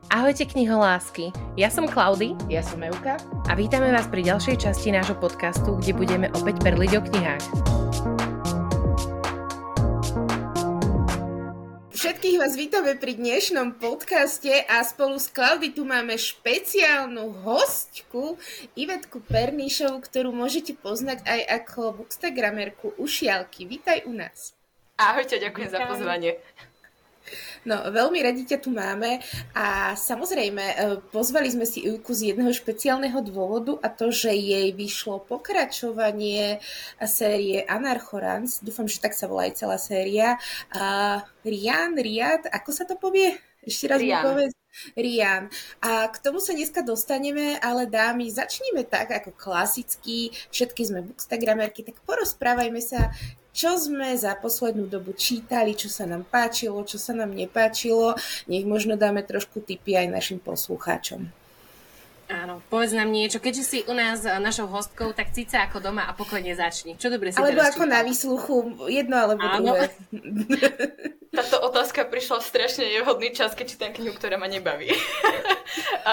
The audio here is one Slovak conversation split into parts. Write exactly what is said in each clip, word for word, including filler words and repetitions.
Ahojte kniholásky, ja som Klaudy. Ja som Euka. A vítame vás pri ďalšej časti nášho podcastu, kde budeme opäť perliť o knihách. Všetkých vás vítame pri dnešnom podcaste a spolu s Klaudy tu máme špeciálnu hostku Ivetku Pernišovú, ktorú môžete poznať aj ako bookstagramerku Ušialky. Vítaj u nás. Ahojte, ďakujem Vítaj. Za pozvanie. No, veľmi radi ťa tu máme a samozrejme pozvali sme si Ivku z jedného špeciálneho dôvodu a to, že jej vyšlo pokračovanie série Anarchorans, dúfam, že tak sa volá aj celá séria. A Rian, Riad, ako sa to povie? Ešte raz mi povedz. Rian. A k tomu sa dneska dostaneme, ale dámy, začníme tak ako klasicky, všetky sme bookstagramerky, tak porozprávajme sa, čo sme za poslednú dobu čítali, čo sa nám páčilo, čo sa nám nepáčilo. Nech možno dáme trošku tipy aj našim poslucháčom. Áno, povedz nám niečo. Keďže si u nás našou hostkou, tak cíť sa ako doma a pokojne začni. Čo dobre si alebo teraz ako čítal? Na výsluchu, jedno alebo Áno. druhé. Táto otázka prišla v strašne nevhodný čas, keď čítam knihu, ktorá ma nebaví. a, a,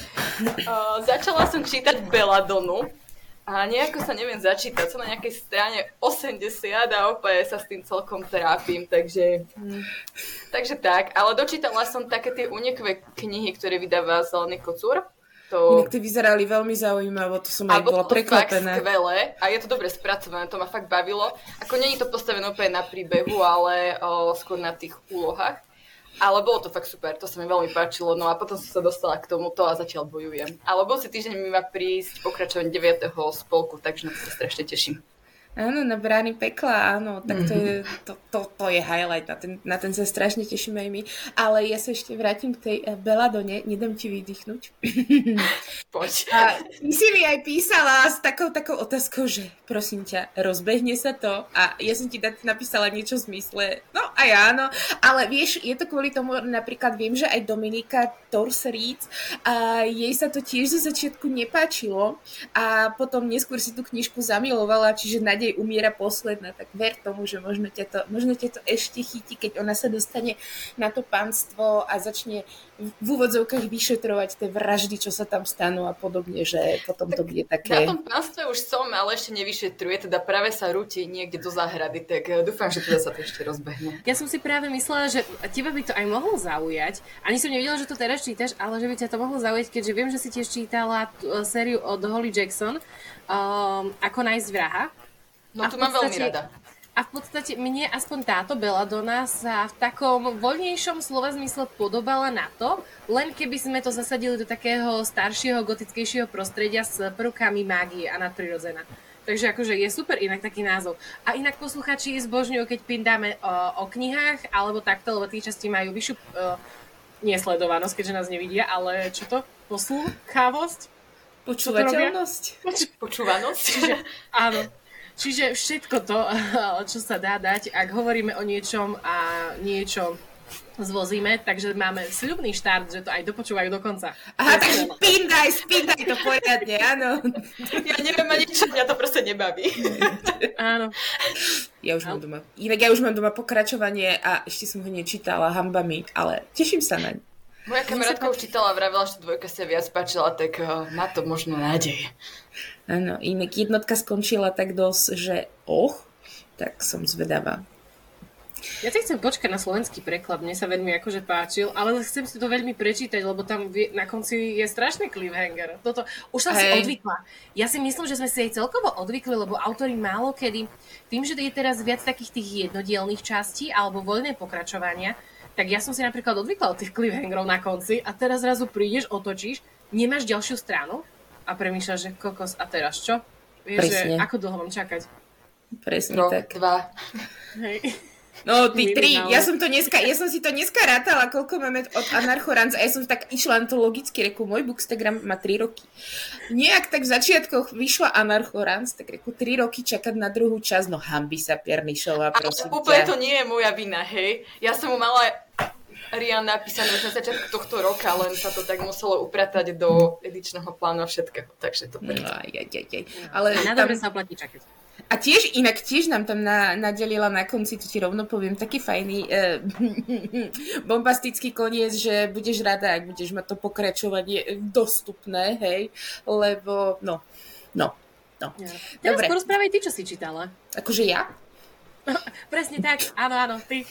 začala som čítať Belladonu. A nejako sa neviem začítať, som na nejakej strane osemdesiat a opäť sa s tým celkom trápim, takže, mm. takže tak. Ale dočítala som také tie únikové knihy, ktoré vydáva Zelený kocúr. To... Inak tie vyzerali veľmi zaujímavo, to som aj bola prekvapená. A bolo to fakt skvelé a je to dobre spracované, to ma fakt bavilo. Ako nie je to postavené úplne na príbehu, ale o, skôr na tých úlohách. Ale bolo to fakt super, to sa mi veľmi páčilo, no a potom som sa dostala k tomuto a zatiaľ bojujem. Ale budúci týždeň mi má prísť pokračovanie deviateho spolku, takže na to sa strašne teším. Áno, na brány pekla, áno, tak to je, to, to, to je highlight, na ten, na ten sa strašne tešíme aj my. Ale ja sa ešte vrátim k tej Belladone, nedám ti vydýchnuť. Poď. A ty si mi aj písala s takou, takou otázkou, že prosím ťa, rozbehne sa to? A ja som ti napísala niečo v zmysle, no aj áno, ale vieš, je to kvôli tomu, napríklad viem, že aj Dominika Tors-Reeds, a jej sa to tiež zo začiatku nepáčilo a potom neskôr si tú knižku zamilovala, čiže nádej umiera posledná, tak ver tomu, že možno ťa to, možno ťa to ešte chytí, keď ona sa dostane na to panstvo a začne v úvodzovkách vyšetrovať tie vraždy, čo sa tam stanú a podobne, že potom tak to bude také... Na tom panstve už som, ale ešte nevyšetruje, teda práve sa rúti niekde do záhrady, tak dúfam, že teda sa to ešte rozbehne. Ja som si práve myslela, že teba by to aj mohlo zaujať. Ani som nevidela, že to teraz čítaš, ale že by ťa to mohlo zaujať, keďže viem, že si tiež čítala t- sériu od Holly Jackson, um, Ako nájsť vraha. No tu mám veľmi rada. A v podstate mne aspoň táto Belladona sa v takom voľnejšom slova zmysle podobala na to, len keby sme to zasadili do takého staršieho, gotickejšieho prostredia s prvkami mágie a nadprirodzená. Takže akože je super inak taký názov. A inak posluchači zbožňujú, keď pindáme o, o knihách, alebo takto, lebo tí časti majú vyššiu uh, nesledovanosť, keďže nás nevidia, ale čo to? Poslúchávosť? Počúvateľnosť? Počúvanosť? Čiže, áno. Čiže všetko to, čo sa dá dať, ak hovoríme o niečom a niečo zvozíme, takže máme sľubný štart, že to aj dopočúvajú do konca. Aha, takže spindaj, spindaj to poriadne, áno. Ja neviem ani čo, mňa to proste nebaví. Áno. Ja už mám doma. Inak ja už mám doma pokračovanie a ešte som ho nečítala, hanba mi, ale teším sa naň. Moja kamarátka už čítala a vravila, že dvojka sa viac páčila, tak na to možno nádej. Áno, inak jednotka skončila tak dosť, že och, tak som zvedavá. Ja si chcem počkať na slovenský preklad, mne sa veľmi akože páčil, ale chcem si to veľmi prečítať, lebo tam na konci je strašný cliffhanger. Toto, už som Hej. si odvykla. Ja si myslím, že sme si aj celkovo odvykli, lebo autori málo kedy, tým, že je teraz viac takých tých jednodielných častí alebo voľné pokračovania, tak ja som si napríklad odvykla od tých cliffhangerov na konci a teraz zrazu prídeš, otočíš, nemáš ďalšiu stranu a premýšľaš, že kokos, a teraz čo? Vieš, že ako dlho mám čakať? Presne no, tak. dva. Hej. No, ty tri. Ja som to dneska, ja som si to dneska rátala, koľko máme od Anarchorans a ja som tak išla na to logicky, reku, môj bookstagram má tri roky. Nejak tak v začiatkoch vyšla Anarchorans, tak reku, tri roky čakať na druhú časť, no hanbi sa Pernišová, prosím ťa. Ale úplne to nie je moja vina, hej. Ja som mu mala Rian napísané už na začiatku tohto roka, len sa to tak muselo upratať do edičného plánu a všetkého, takže to preto. No, aj, aj, aj, aj. Ale na tam... dobre sa oplatí čakať. A tiež, inak tiež nám tam na, nadelila na konci, to ti rovno poviem, taký fajný eh, bombastický koniec, že budeš rada, ak budeš mať to pokračovanie dostupné, hej, lebo, no, no, no. Ja. Teraz Dobre. porozprávaj ty, čo si čítala. Akože ja? Presne tak, áno, áno, ty.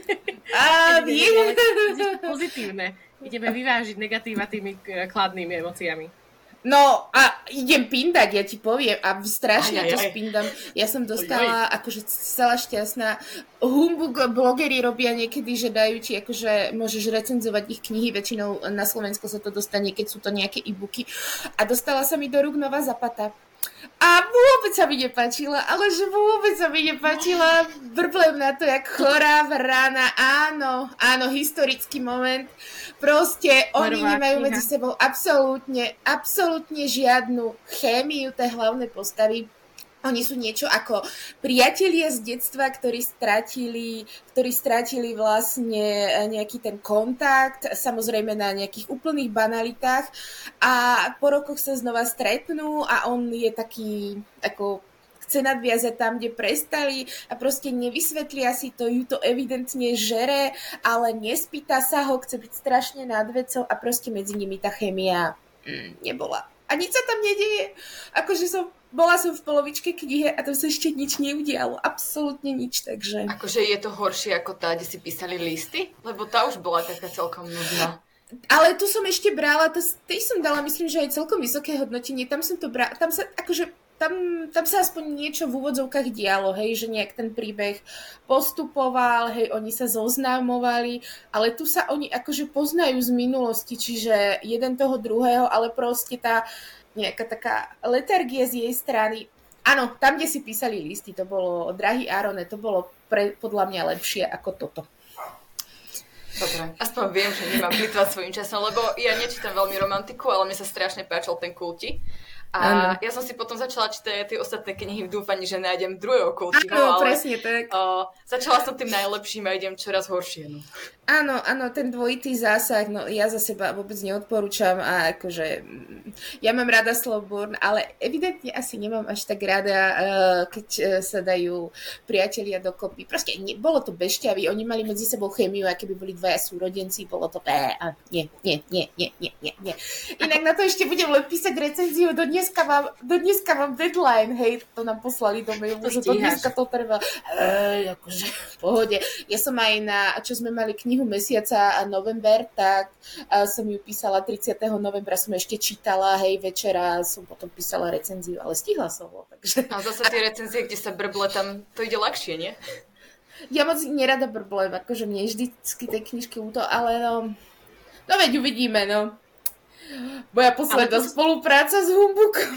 Á, ideme, ideme, pozitívne. Ideme vyvážiť negatíva tými kladnými emóciami. No a idem pindať, ja ti poviem, a strašne aj, aj, to aj. spindam. Ja som dostala, aj, aj. akože celá šťastná. Humbug blogery robia niekedy, že dajú ti, akože môžeš recenzovať ich knihy, väčšinou na Slovensku sa to dostane, keď sú to nejaké e-booky. A dostala sa mi do rúk Nová Zapata. A vôbec sa mi nepáčila, ale že vôbec sa mi nepáčila. Brblem na to, jak chorá vrana. Áno, áno, historický moment. Proste oni Prvá nemajú kniha. medzi sebou absolútne, absolútne žiadnu chémiu, tie hlavné postavy. Oni sú niečo ako priatelia z detstva, ktorí strátili, ktorí strátili vlastne nejaký ten kontakt, samozrejme na nejakých úplných banalitách a po rokoch sa znova stretnú a on je taký, ako chce nadviazať tam, kde prestali a proste nevysvetlia si to, ju to evidentne žere, ale nespýta sa ho, chce byť strašne nad vecou a proste medzi nimi tá chémia mm, nebola. A nič sa tam nedieje. Akože som, bola som v polovičke knihy a tam sa ešte nič neudialo. Absolútne nič, takže... Akože je to horšie ako tá, kde si písali listy? Lebo tá už bola taká celkom nudná. Ale tu som ešte brala, to, tej som dala, myslím, že aj celkom vysoké hodnotenie. Tam som to brala, tam sa akože... Tam, tam sa aspoň niečo v úvodzovkách dialo, hej, že nejak ten príbeh postupoval, hej, oni sa zoznámovali, ale tu sa oni akože poznajú z minulosti, čiže jeden toho druhého, ale proste tá nejaká taká letargia z jej strany. Áno, tam, kde si písali listy, to bolo Drahý Árone, to bolo pre, podľa mňa lepšie ako toto. Dobre, aspoň viem, že nemám plitvať svojím časom, lebo ja nečítam veľmi romantiku, ale mne sa strašne páčil ten kulti. A ano. Ja som si potom začala čítať tie ostatné knihy v dúfaní, že nájdem druhého kultiho, ale presne tak. O, začala som tým najlepším a idem čoraz horšie. No. Áno, áno, ten dvojitý zásah, no ja za seba vôbec neodporúčam a akože ja mám rada Slowburn, ale evidentne asi nemám až tak rada, keď sa dajú priatelia dokopy. Proste nie, bolo to bešťavý, oni mali medzi sebou chémiu, a keby boli dvaja súrodenci, bolo to bé, a nie, nie, nie, nie, nie, nie, nie. Inak na to ešte budem len písať recenziu, do dneska mám, do dneska mám deadline, hej, to nám poslali do mailu, že do dneska to trvá. Ej, akože v pohode. Ja som aj na, čo sme mali knihu mesiaca a november, tak a som ju písala tridsiateho novembra, som ešte čítala, hej, večera som potom písala recenziu, ale stihla som ho, takže... A zase tie recenzie, kde sa brble, tam to ide ľahšie, nie? Ja moc nerada brblem, akože mne je vždycky tej knižky úto, ale no... No veď uvidíme, no. Moja posledná to... spolupráca s Humbukom.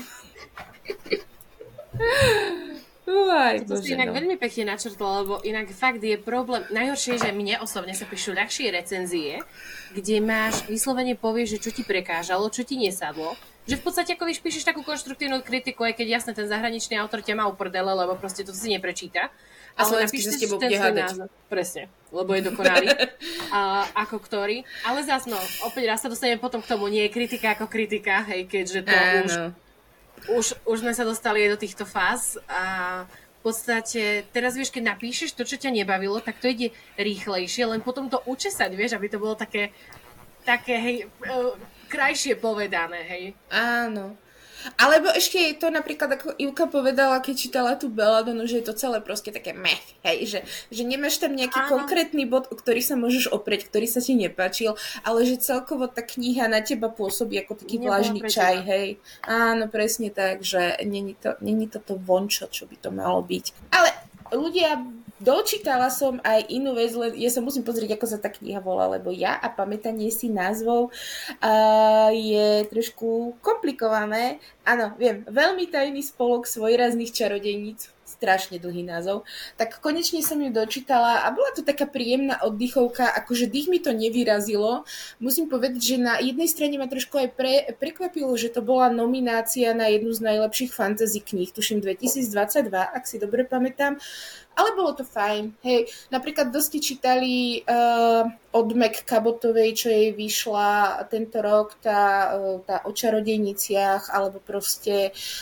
Uaj, to si inak no. veľmi pekne načrtla, lebo inak fakt je problém. Najhoršie je, že mne osobne sa píšu ľahšie recenzie, kde máš vyslovene povieš, že čo ti prekážalo, čo ti nesadlo. Že v podstate ako víš, píšeš takú konštruktívnu kritiku, aj keď jasne ten zahraničný autor ťa má uprdele, lebo proste to si neprečíta. Ale napíšte si ten svoj názor. Presne, lebo je dokonalý. a, ako ktorý. Ale zás, no, opäť raz sa dostaneme potom k tomu, nie je kritika ako kritika, hej, keďže to už... Už, už sme sa dostali aj do týchto fáz a v podstate teraz vieš, keď napíšeš to, čo ťa nebavilo, tak to ide rýchlejšie, len potom to učesať, vieš, aby to bolo také, také hej, krajšie povedané, hej. Áno. Alebo ešte je to napríklad, ako Ivka povedala, keď čítala tú Belladonu, že je to celé proste také meh, hej, že, že nemáš tam nejaký Áno. konkrétny bod, o ktorý sa môžeš oprieť, ktorý sa ti nepáčil, ale že celkovo tá kniha na teba pôsobí ako taký vlažný čaj, hej. Áno, presne tak, že není to, není to to vončo, čo by to malo byť. Ale ľudia... Dočítala som aj inú vec, len ja sa musím pozrieť, ako sa tá kniha volá, lebo ja a pamätanie si názvov uh, je trošku komplikované. Áno, viem, veľmi tajný spolok svojrazných čarodejníc, strašne dlhý názov, tak konečne som ju dočítala a bola to taká príjemná oddychovka, akože dých mi to nevyrazilo. Musím povedať, že na jednej strane ma trošku aj pre, prekvapilo, že to bola nominácia na jednu z najlepších fantasy kníh, tuším dvetisícdvadsaťdva, ak si dobre pamätám. Ale bolo to fajn. Hej, napríklad dosť čítali uh, od Meg Cabotovej, čo jej vyšla tento rok, tá, uh, tá o čarodejniciach, alebo proste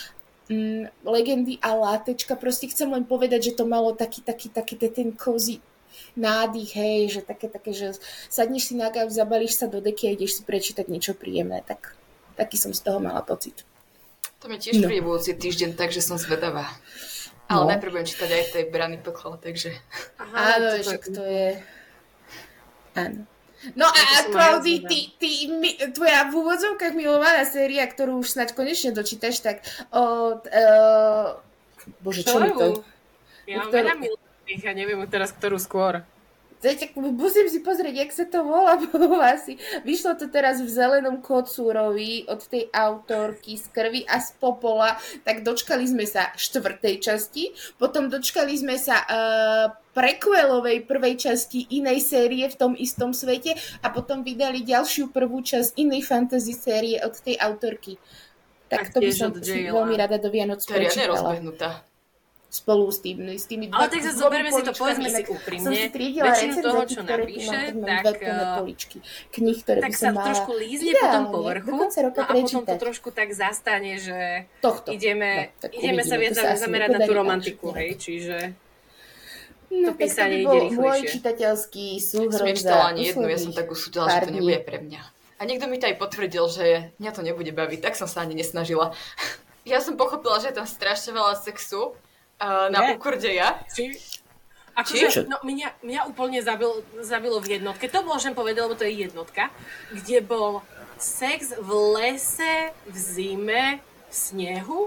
mm, legendy a látečka. Proste chcem len povedať, že to malo taký, taký, taký ten cozy nádych, hej, že také, také, že sadneš si na kávu, zabalíš sa do deky a ideš si prečítať niečo príjemné. Tak, taký som z toho mala pocit. To mi tiež no. príde budúci týždeň, takže som zvedavá. Ale no. najprv budem čítať aj tej Brany pekla, takže... Aha, áno, však to je... Áno. No a Klaudy, ty, ty, my, tvoja v úvodzovkách milovaná séria, ktorú už snáď konečne dočítaš, tak od... Uh, bože, čo mi to? Ja mám veľa milovaných, ja neviem teraz, ktorú skôr. Musím si pozrieť, jak sa to volá, asi. Vyšlo to teraz v Zelenom kocúrovi od tej autorky z Krvi a z popola, tak dočkali sme sa štvrtej časti, potom dočkali sme sa uh, prequelovej prvej časti inej série v tom istom svete a potom vydali ďalšiu prvú časť inej fantasy série od tej autorky. Tak, tak to by som si veľmi rada do Vianoc prečítala. To je rozbehnutá. Spolu s tými, s tými ale tak zase zoberme si to, povedzme si úprimne, väčšinu toho, čo napíše, tak, knih, ktoré tak sa mala... trošku lízne po tom povrchu, no a potom to trošku tak zastane, že Tohto. ideme, no, ideme sa viac zamerať na tú romantiku, hej, čiže no, to písanie ide rýchlejšie. Môj čitateľský súhrn za nečítala ani jednu, ja som tak usúdila, že to nebude pre mňa. A niekto mi to aj potvrdil, že mňa to nebude baviť, tak som sa ani nesnažila. Ja som pochopila, že je tam strašne veľa sexu, Uh, na úkor deja. Či? Akože, no, mňa, mňa úplne zabil, zabilo v jednotke. To môžem povedať, lebo to je jednotka, kde bol sex v lese, v zime, v snehu.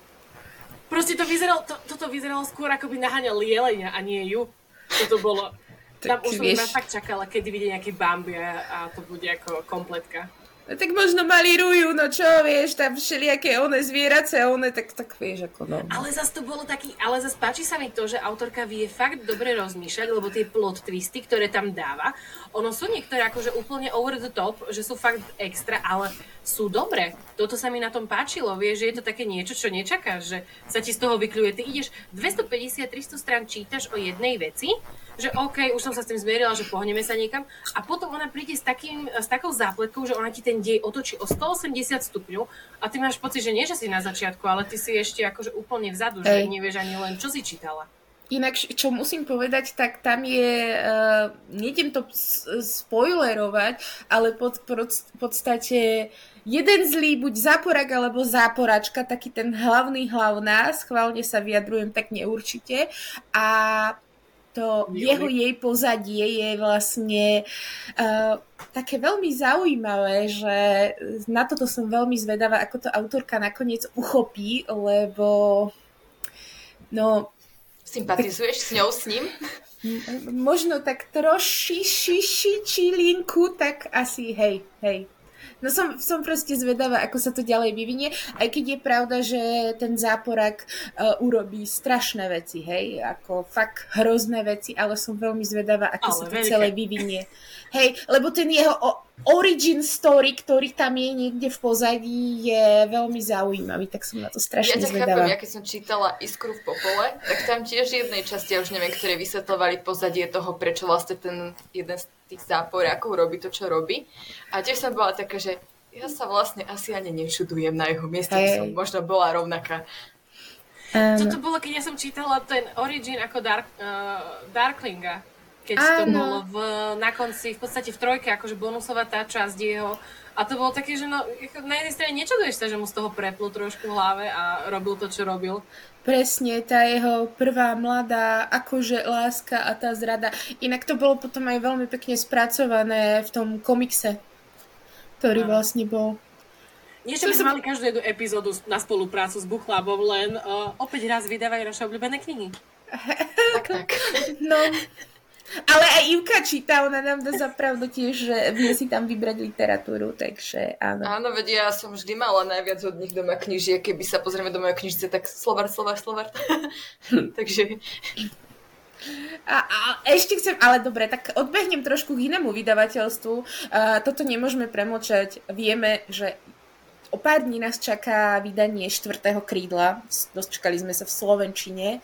Proste to vyzeralo, to, toto vyzeralo skôr, ako by naháňal jelenia a nie ju. Toto bolo... Tam už som vieš... fakt čakala, kedy vidie nejaký Bambi a to bude ako kompletka. No tak možno mali ruju, no čo, vieš, tam všelijaké one zvierace a one, tak, tak vieš, ako no. Ale zase to bolo taký, ale zase páči sa mi to, že autorka vie fakt dobre rozmýšľať, lebo tie plot twisty, ktoré tam dáva, ono sú niektoré akože úplne over the top, že sú fakt extra, ale sú dobré. Toto sa mi na tom páčilo, vieš, že je to také niečo, čo nečakáš, že sa ti z toho vykľuje. Ty ideš dvestopäťdesiat tristo strán čítaš o jednej veci, že OK, už som sa s tým zmierila, že pohneme sa niekam a potom ona príde s, takým, s takou zápletkou, že ona ti ten dej otočí o stoosemdesiat stupňov a ty máš pocit, že nie, že si na začiatku, ale ty si ešte akože úplne vzadu, že nevieš ani len, čo si čítala. Inak, čo musím povedať, tak tam je, uh, nejdem to spoilerovať, ale pod, pod, v podstate jeden zlý, buď záporak alebo záporačka, taký ten hlavný hlavná, schválne sa vyjadrujem tak neurčite a to jeho jej pozadie je vlastne uh, také veľmi zaujímavé, že na toto som veľmi zvedavá, ako to autorka nakoniec uchopí, lebo no... Sympatizuješ tak, s ňou, s ním? Možno tak trošišiši čilinku, tak asi hej, hej. No som, som proste zvedavá, ako sa to ďalej vyvinie, aj keď je pravda, že ten záporak uh, urobí strašné veci, hej, ako fakt hrozné veci, ale som veľmi zvedavá, ako ale sa to veľké. celé vyvinie. Hej, lebo ten jeho o- origin story, ktorý tam je niekde v pozadí, je veľmi zaujímavý, tak som na to strašne ja zvedavá. Ja ťa chápem, ja keď som čítala Iskru v popole, tak tam tiež v jednej časti, ja už neviem, ktoré vysvetľovali pozadie toho, prečo vlastne ten jeden z tých záporákov robí to, čo robí. A tiež som bola taká, že ja sa vlastne asi ani nečudujem na jeho mieste, hey. Som možno bola rovnaká. Um, Toto bolo, keď ja som čítala ten origin ako Dark, uh, Darklinga, keď áno. to bolo v, na konci, v podstate v trojke, akože bonusová tá časť jeho. A to bolo také, že no, na jednej strane nečuduješ sa, že mu z toho preplo trošku v hlave a robil to, čo robil. Presne, tá jeho prvá mladá akože láska a tá zrada. Inak to bolo potom aj veľmi pekne spracované v tom komikse, ktorý no. vlastne bol. Nie, že by sme mali každú jednu epizódu na spoluprácu s Buchlabom, len uh, opäť raz vydávajú naše obľúbené knihy. tak, tak. No, ale aj Ivka číta, ona nám dá zapravdu tiež, že vie si tam vybrať literatúru, takže áno. Áno, veď ja som vždy mala najviac od nich doma knižiek, keby sa pozrieme do mojej knižnice, tak Slovár, Slovár, Slovár. takže... A, a ešte chcem, ale dobre, tak odbehnem trošku k inému vydavateľstvu. Uh, toto nemôžeme premlčať. Vieme, že o pár dní nás čaká vydanie štvrtého krídla. Dočkali sme sa v slovenčine.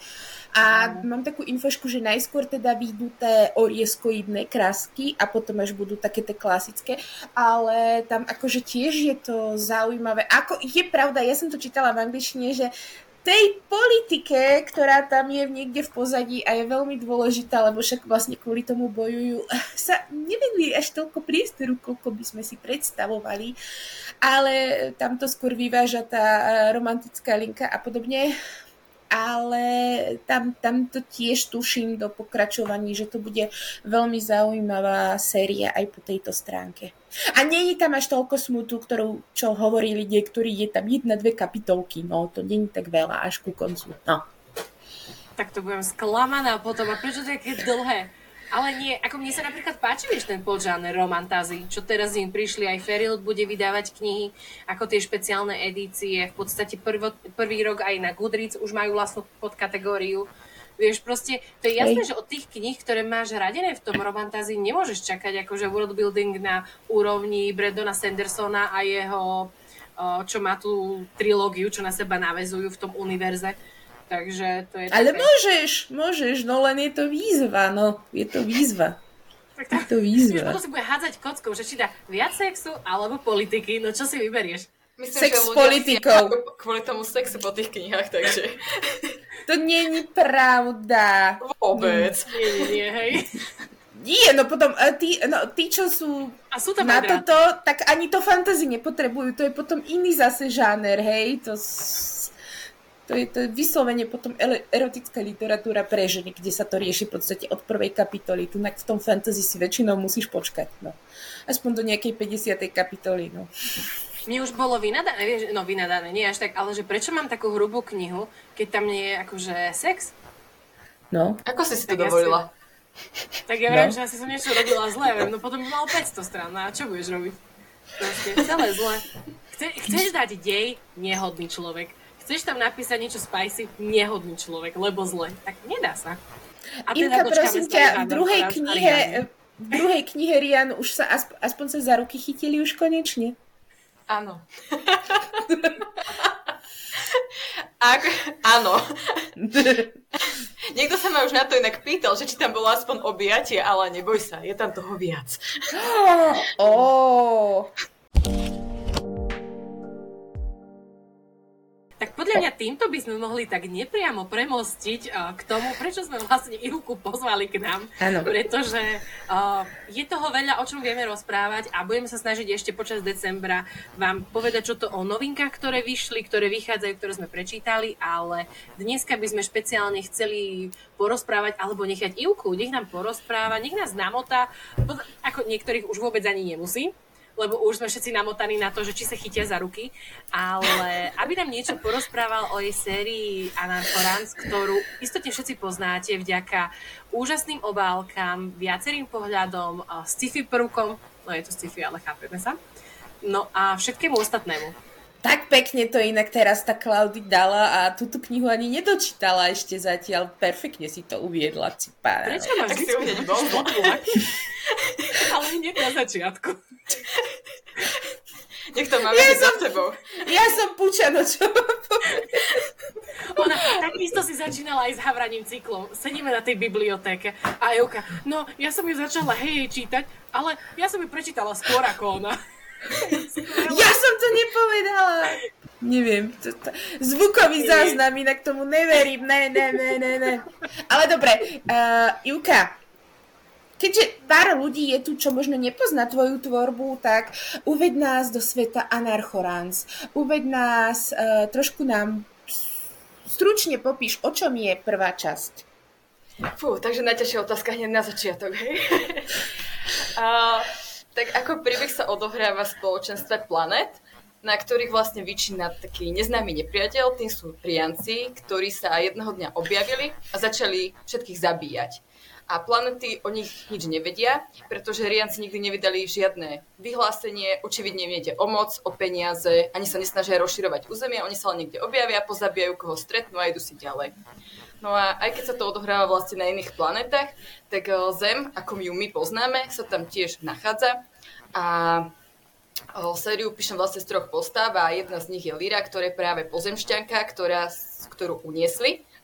A mm. mám takú infošku, že najskôr teda výjdu tie orieskoidné krásky a potom až budú také tie klasické, ale tam akože tiež je to zaujímavé. Ako je pravda, ja som to čítala v angličtine, že tej politike, ktorá tam je niekde v pozadí a je veľmi dôležitá, lebo však vlastne kvôli tomu bojujú, sa nevedli až toľko priestoru, koľko by sme si predstavovali, ale tam to skôr vyváža tá romantická linka a podobne. Ale tam, tam to tiež tuším do pokračovaní, že to bude veľmi zaujímavá séria aj po tejto stránke. A nie je tam až toľko smutu, ktorú, čo hovorili niektorí, je tam jedna, dve kapitolky, no to nie je tak veľa až ku koncu, no. Tak to budem sklamaná potom, a prečo to je také dlhé? Ale nie, ako mne sa napríklad páči, vieš, ten podžáner romantázy, čo teraz im prišli, aj Ferilk bude vydávať knihy, ako tie špeciálne edície, v podstate prvo, prvý rok aj na Goodreads už majú vlastnú podkategóriu. Vieš, proste, to je jasné, Hej. že od tých kníh, ktoré máš radené v tom romantázi, nemôžeš čakať akože worldbuilding na úrovni Brandona Sandersona a jeho, čo má tú trilógiu, čo na seba naväzujú v tom univerze. Takže to je Ale také... môžeš, môžeš, no len je to výzva, no, je to výzva. Tak je to výzva. Potom si bude hádzať kockou, že či dá viac sexu alebo politiky, no čo si vyberieš? Myslím, Sex s politikou. Kvôli tomu sexu po tých knihách, takže... To nie je pravda. Vôbec. Nie, nie, nie, hej. Nie, no potom tí, no, tí čo sú, A sú tam na toto, tak ani to fantasy nepotrebujú, to je potom iný zase žáner, hej, to... To je, to je vyslovene potom erotická literatúra pre ženy, kde sa to rieši v podstate od prvej kapitoly. Tu v tom fantasy si väčšinou musíš počkať. No. Aspoň do nejakej päťdesiatej kapitoly. No. Mne už bolo vynadané, vieš, no vynadané, nie až tak, ale že prečo mám takú hrubú knihu, keď tam nie je akože sex? No. Ako si si to tak dovolila? Ja si, tak ja viem, no. že asi som niečo robila zle, viem, no potom by mal päťsto strán, no a čo budeš robiť? Proste celé zle. Chce, chceš dať dej, nehodný človek. Chceš tam napísať niečo spicy, nehodný človek, lebo zle. Tak nedá sa. A teda Inka, prosím ťa, v druhej knihe, v druhej knihe Rian už sa asp- aspoň sa za ruky chytili už konečne. Áno. Ak, áno. Niekto sa ma už na to inak pýtal, že či tam bolo aspoň objatie, ale neboj sa, je tam toho viac. Oh. Tak podľa mňa týmto by sme mohli tak nepriamo premostiť uh, k tomu, prečo sme vlastne Ivku pozvali k nám. Áno. Pretože uh, je toho veľa, o čom vieme rozprávať a budeme sa snažiť ešte počas decembra vám povedať, čo to o novinkách, ktoré vyšli, ktoré vychádzajú, ktoré sme prečítali, ale dneska by sme špeciálne chceli porozprávať alebo nechať Ivku, nech nám porozpráva, nech nás namotá, ako niektorých už vôbec ani nemusí, lebo už sme všetci namotaní na to, že či sa chytia za ruky, ale aby nám niečo porozprával o jej sérii Anarchorans, ktorú istotne všetci poznáte vďaka úžasným obálkam, viacerým pohľadom, sci-fi prvkom, no je to sci-fi, ale chápeme sa, no a všetkému ostatnému. Tak pekne to inak teraz tá Klaudy dala a túto knihu ani nedočítala ešte zatiaľ. Perfektne si to uviedla, cipára. Prečo máš vždy hneď ale hneď na začiatku. Nech to máme ja za tebou. Ja som Pučano, čo mám povedať. Ona takisto si začínala aj s havraním cyklom. Sedíme na tej bibliotéke a Evka, no ja som ju začala hej čítať, ale ja som ju prečítala skôr ako ona. Ja som to nepovedala. Neviem. To, to, zvukový záznam, inak tomu neverím. Ne, ne, ne, ne, ne. Ale dobre, uh, Ivka, keďže pár ľudí je tu, čo možno nepozná tvoju tvorbu, tak uveď nás do sveta Anarchorans. Uveď nás, uh, trošku nám stručne popíš, o čom je prvá časť. Fú, takže najťažšia otázka hneď na začiatok, hej? uh, tak ako príbeh sa odohráva v spoločenstve planet, na ktorých vlastne vyčína taký neznámy nepriateľ, tým sú Rianci, ktorí sa jedného dňa objavili a začali všetkých zabíjať. A planety o nich nič nevedia, pretože Rianci nikdy nevydali žiadne vyhlásenie, očividne im nejde o moc, o peniaze, ani sa nesnažia rozširovať územie, oni sa len niekde objavia, pozabíjajú, koho stretnú a idú si ďalej. No a aj keď sa to odohráva vlastne na iných planetách, tak Zem, ako ju my poznáme, sa tam tiež nachádza. A sériu píšem vlastne z troch postáv a jedna z nich je Lyra, ktorá je práve pozemšťanka, ktorá, ktorú uniesli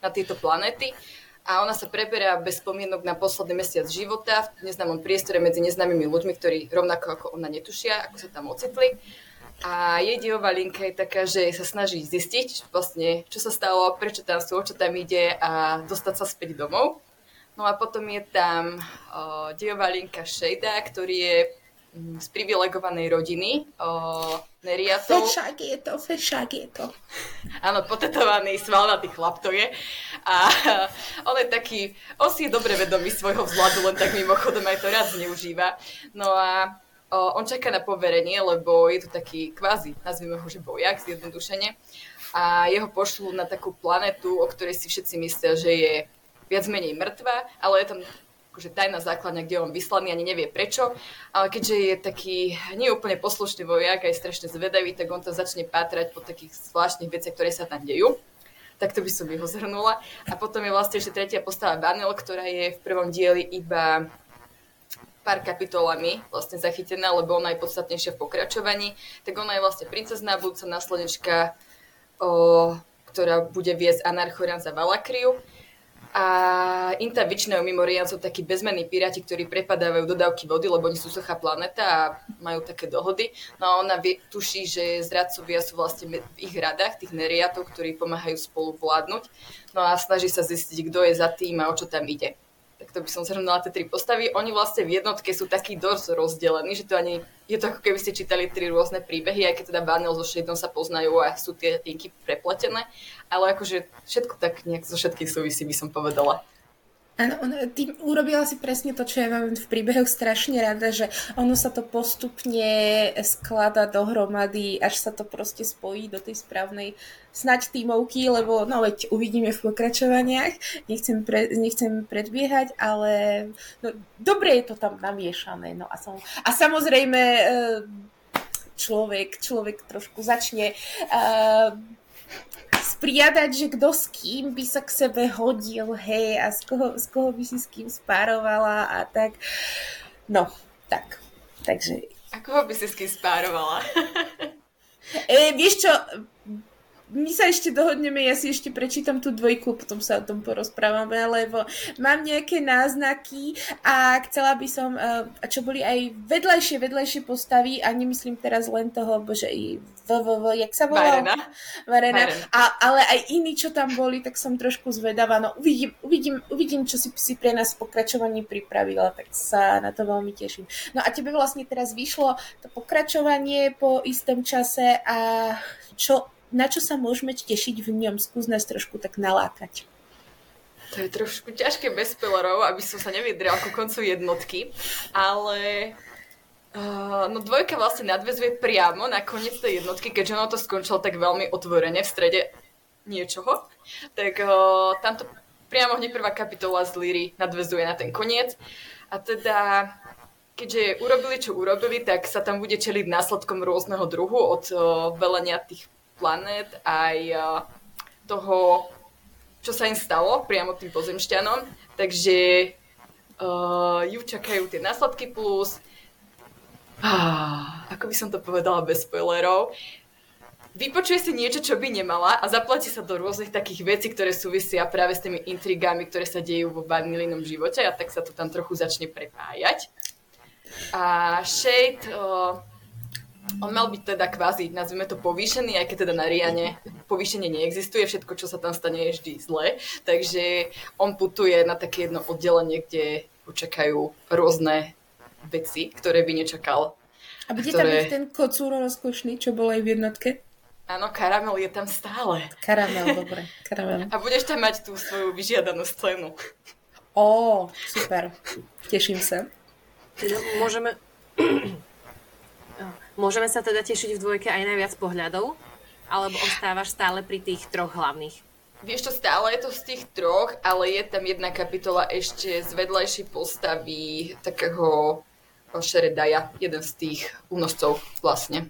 na tieto planéty a ona sa preberá bez spomienok na posledný mesiac života v neznámom priestore medzi neznámymi ľuďmi, ktorí rovnako ako ona netušia, ako sa tam ocitli. A jej dejová linka je taká, že sa snaží zistiť vlastne, čo sa stalo, prečo tam sú, čo tam ide a dostať sa späť domov. No a potom je tam uh, dejová linka Shada, ktorý je um, z privilegovanej rodiny uh, Neriatov. Fešák je to, fešák je to. Áno, potetovaný, svalnatý chlap to je. A uh, on je taký, on si je dobre vedomý svojho vzhľadu, len tak mimochodom aj to rád zneužíva. No a uh, on čaká na poverenie, lebo je to taký kvázi, nazvime ho, že bojak, zjednodušene. A jeho pošlú na takú planetu, o ktorej si všetci myslia, že je viac menej mŕtva, ale je tam akože tajná základňa, kde je on vyslaný, ani nevie prečo. Ale keďže je taký neúplne poslušný vojak, aj strašne zvedavý, tak on to začne pátrať po takých zvláštnych veciach, ktoré sa tam dejú. Tak to by som jeho zhrnula. A potom je vlastne ešte tretia postava Banel, ktorá je v prvom dieli iba pár kapitolami vlastne zachytená, lebo ona je podstatnejšia v pokračovaní. Tak ona je vlastne princezná, budúca následnička, o, ktorá bude viesť Anarchoran za Valakriu. A Inta vyčnejú mimorian sú takí bezmenní piráti, ktorí prepadávajú dodávky vody, lebo oni sú suchá planéta a majú také dohody. No a ona vie, tuší, že zradcovia sú vlastne v ich radách, tých neriatov, ktorí pomáhajú spolu vládnuť. No a snaží sa zistiť, kto je za tým a o čo tam ide. Tak to by som zhrnula tie tri postavy. Oni vlastne v jednotke sú takí dosť rozdelení, že to ani je to ako keby ste čítali tri rôzne príbehy, aj keď teda Banel so Shadom sa poznajú a sú tie linky prepletené, ale akože všetko tak nejak zo všetkých súvisí, by som povedala. Áno, ty urobila si presne to, čo ja mám v príbehoch strašne rada, že ono sa to postupne skladá dohromady, až sa to proste spojí do tej správnej snaď tímovky, lebo no veď uvidíme v pokračovaniach, nechcem, pre, nechcem predbiehať, ale no, dobre je to tam namiešané. No a, som, a samozrejme človek, človek trošku začne uh, spriadať, že kto s kým by sa k sebe hodil, hej, a z koho, z koho by si s kým spárovala a tak. No, tak. Takže... A koho by si s kým spárovala? e, vieš čo, my sa ešte dohodneme, ja si ešte prečítam tú dvojku, potom sa o tom porozprávame, lebo mám nejaké náznaky a chcela by som, čo boli aj vedľajšie, vedľajšie postavy a nemyslím teraz len toho, bože, i v, v, v, jak sa volal? Varena. Varena. A, ale aj iní, čo tam boli, tak som trošku zvedavá. No uvidím, uvidím, uvidím, čo si, si pre nás v pokračovaní pripravila, tak sa na to veľmi teším. No a tebe vlastne teraz vyšlo to pokračovanie po istom čase a čo na čo sa môžeme tešiť v ňom? Skús nás trošku tak nalákať. To je trošku ťažké bez spoilerov, aby som sa nevydrala ku koncu jednotky, ale uh, no dvojka vlastne nadväzuje priamo na koniec tej jednotky, keďže ono to skončilo tak veľmi otvorene v strede niečoho, tak uh, tamto priamo hneď prvá kapitola z Lyry nadväzuje na ten koniec a teda keďže urobili, čo urobili, tak sa tam bude čeliť následkom rôzneho druhu od uh, velenia tých planét, aj uh, toho, čo sa im stalo priamo tým pozemšťanom. Takže uh, ju čakajú tie následky plus, ah, ako by som to povedala bez spoilerov, vypočuje si niečo, čo by nemala a zaplatí sa do rôznych takých vecí, ktoré súvisia práve s tými intrigami, ktoré sa dejú vo vanilinom živote a tak sa to tam trochu začne prepájať. A Shade... Uh, On mal byť teda kvázi, nazvime to povýšený, aj keď teda na Riane povýšenie neexistuje, všetko, čo sa tam stane, je vždy zlé. Takže on putuje na také jedno oddelenie, kde očakajú rôzne veci, ktoré by nečakal. A bude ktoré... tam byť ten kocúro rozkošný, čo bol aj v jednotke? Áno, Karamel je tam stále. Karamel, dobre. Karamel. A budeš tam mať tú svoju vyžiadanú scénu. Ó, super. Teším sa. No, môžeme... Môžeme sa teda tešiť v dvojke aj na viac pohľadov? Alebo ostávaš stále pri tých troch hlavných? Vieš čo, stále je to z tých troch, ale je tam jedna kapitola ešte z vedľajšej postavy takého Šeredaja, jeden z tých únoscov vlastne.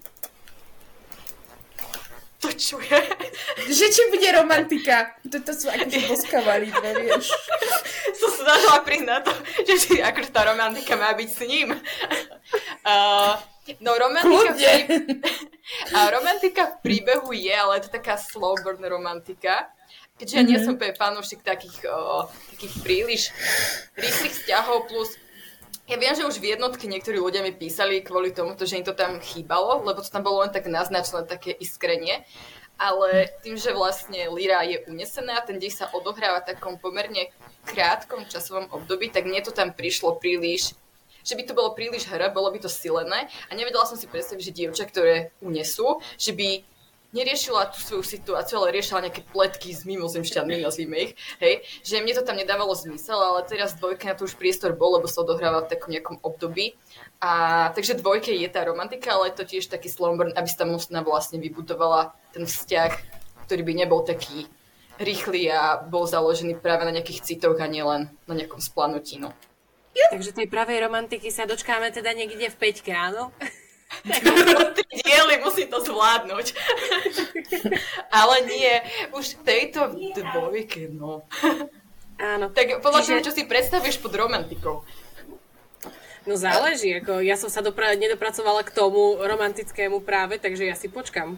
To čo je? Že či bude romantika? Toto sú akože boskavali dve, vieš. Som sa snažila priznať to, že či akože tá romantika má byť s ním. Uh, no romantika v, prí... A romantika v príbehu je, ale je to taká slow burn romantika. Keďže ja nie som úplne fanúšik takých, o, takých príliš rýchlych vzťahov, plus ja viem, že už v jednotke niektorí ľudia mi písali kvôli tomu, že im to tam chýbalo, lebo to tam bolo len tak naznačené, také iskrenie. Ale tým, že vlastne Lyra je unesená a ten dej sa odohráva v takom pomerne krátkom časovom období, tak mne to tam prišlo príliš, že by to bolo príliš hra, bolo by to silené a nevedela som si predstaviť, že dievča, ktoré unesú, že by neriešila tú svoju situáciu, ale riešila nejaké pletky s mimozemšťanmi, nazvime ich, hej, že mne to tam nedávalo zmysel, ale teraz dvojke na to už priestor bol, lebo sa odohráva v takom nejakom období. A takže dvojke je tá romantika, ale je to tiež taký slow burn, aby si tam vlastne vybudovala ten vzťah, ktorý by nebol taký rýchly a bol založený práve na nejakých citoch a nielen na nejakom splanutí, no. Takže tej pravej romantiky sa dočkáme teda niekde v peťke, áno? Tri diely musí to zvládnuť. Ale nie, už tejto dvojke, no. Áno. Tak podľa Čiže... toho, čo si predstavíš pod romantikou? No záleží, ako ja som sa dopra- nedopracovala k tomu romantickému práve, takže ja si počkam.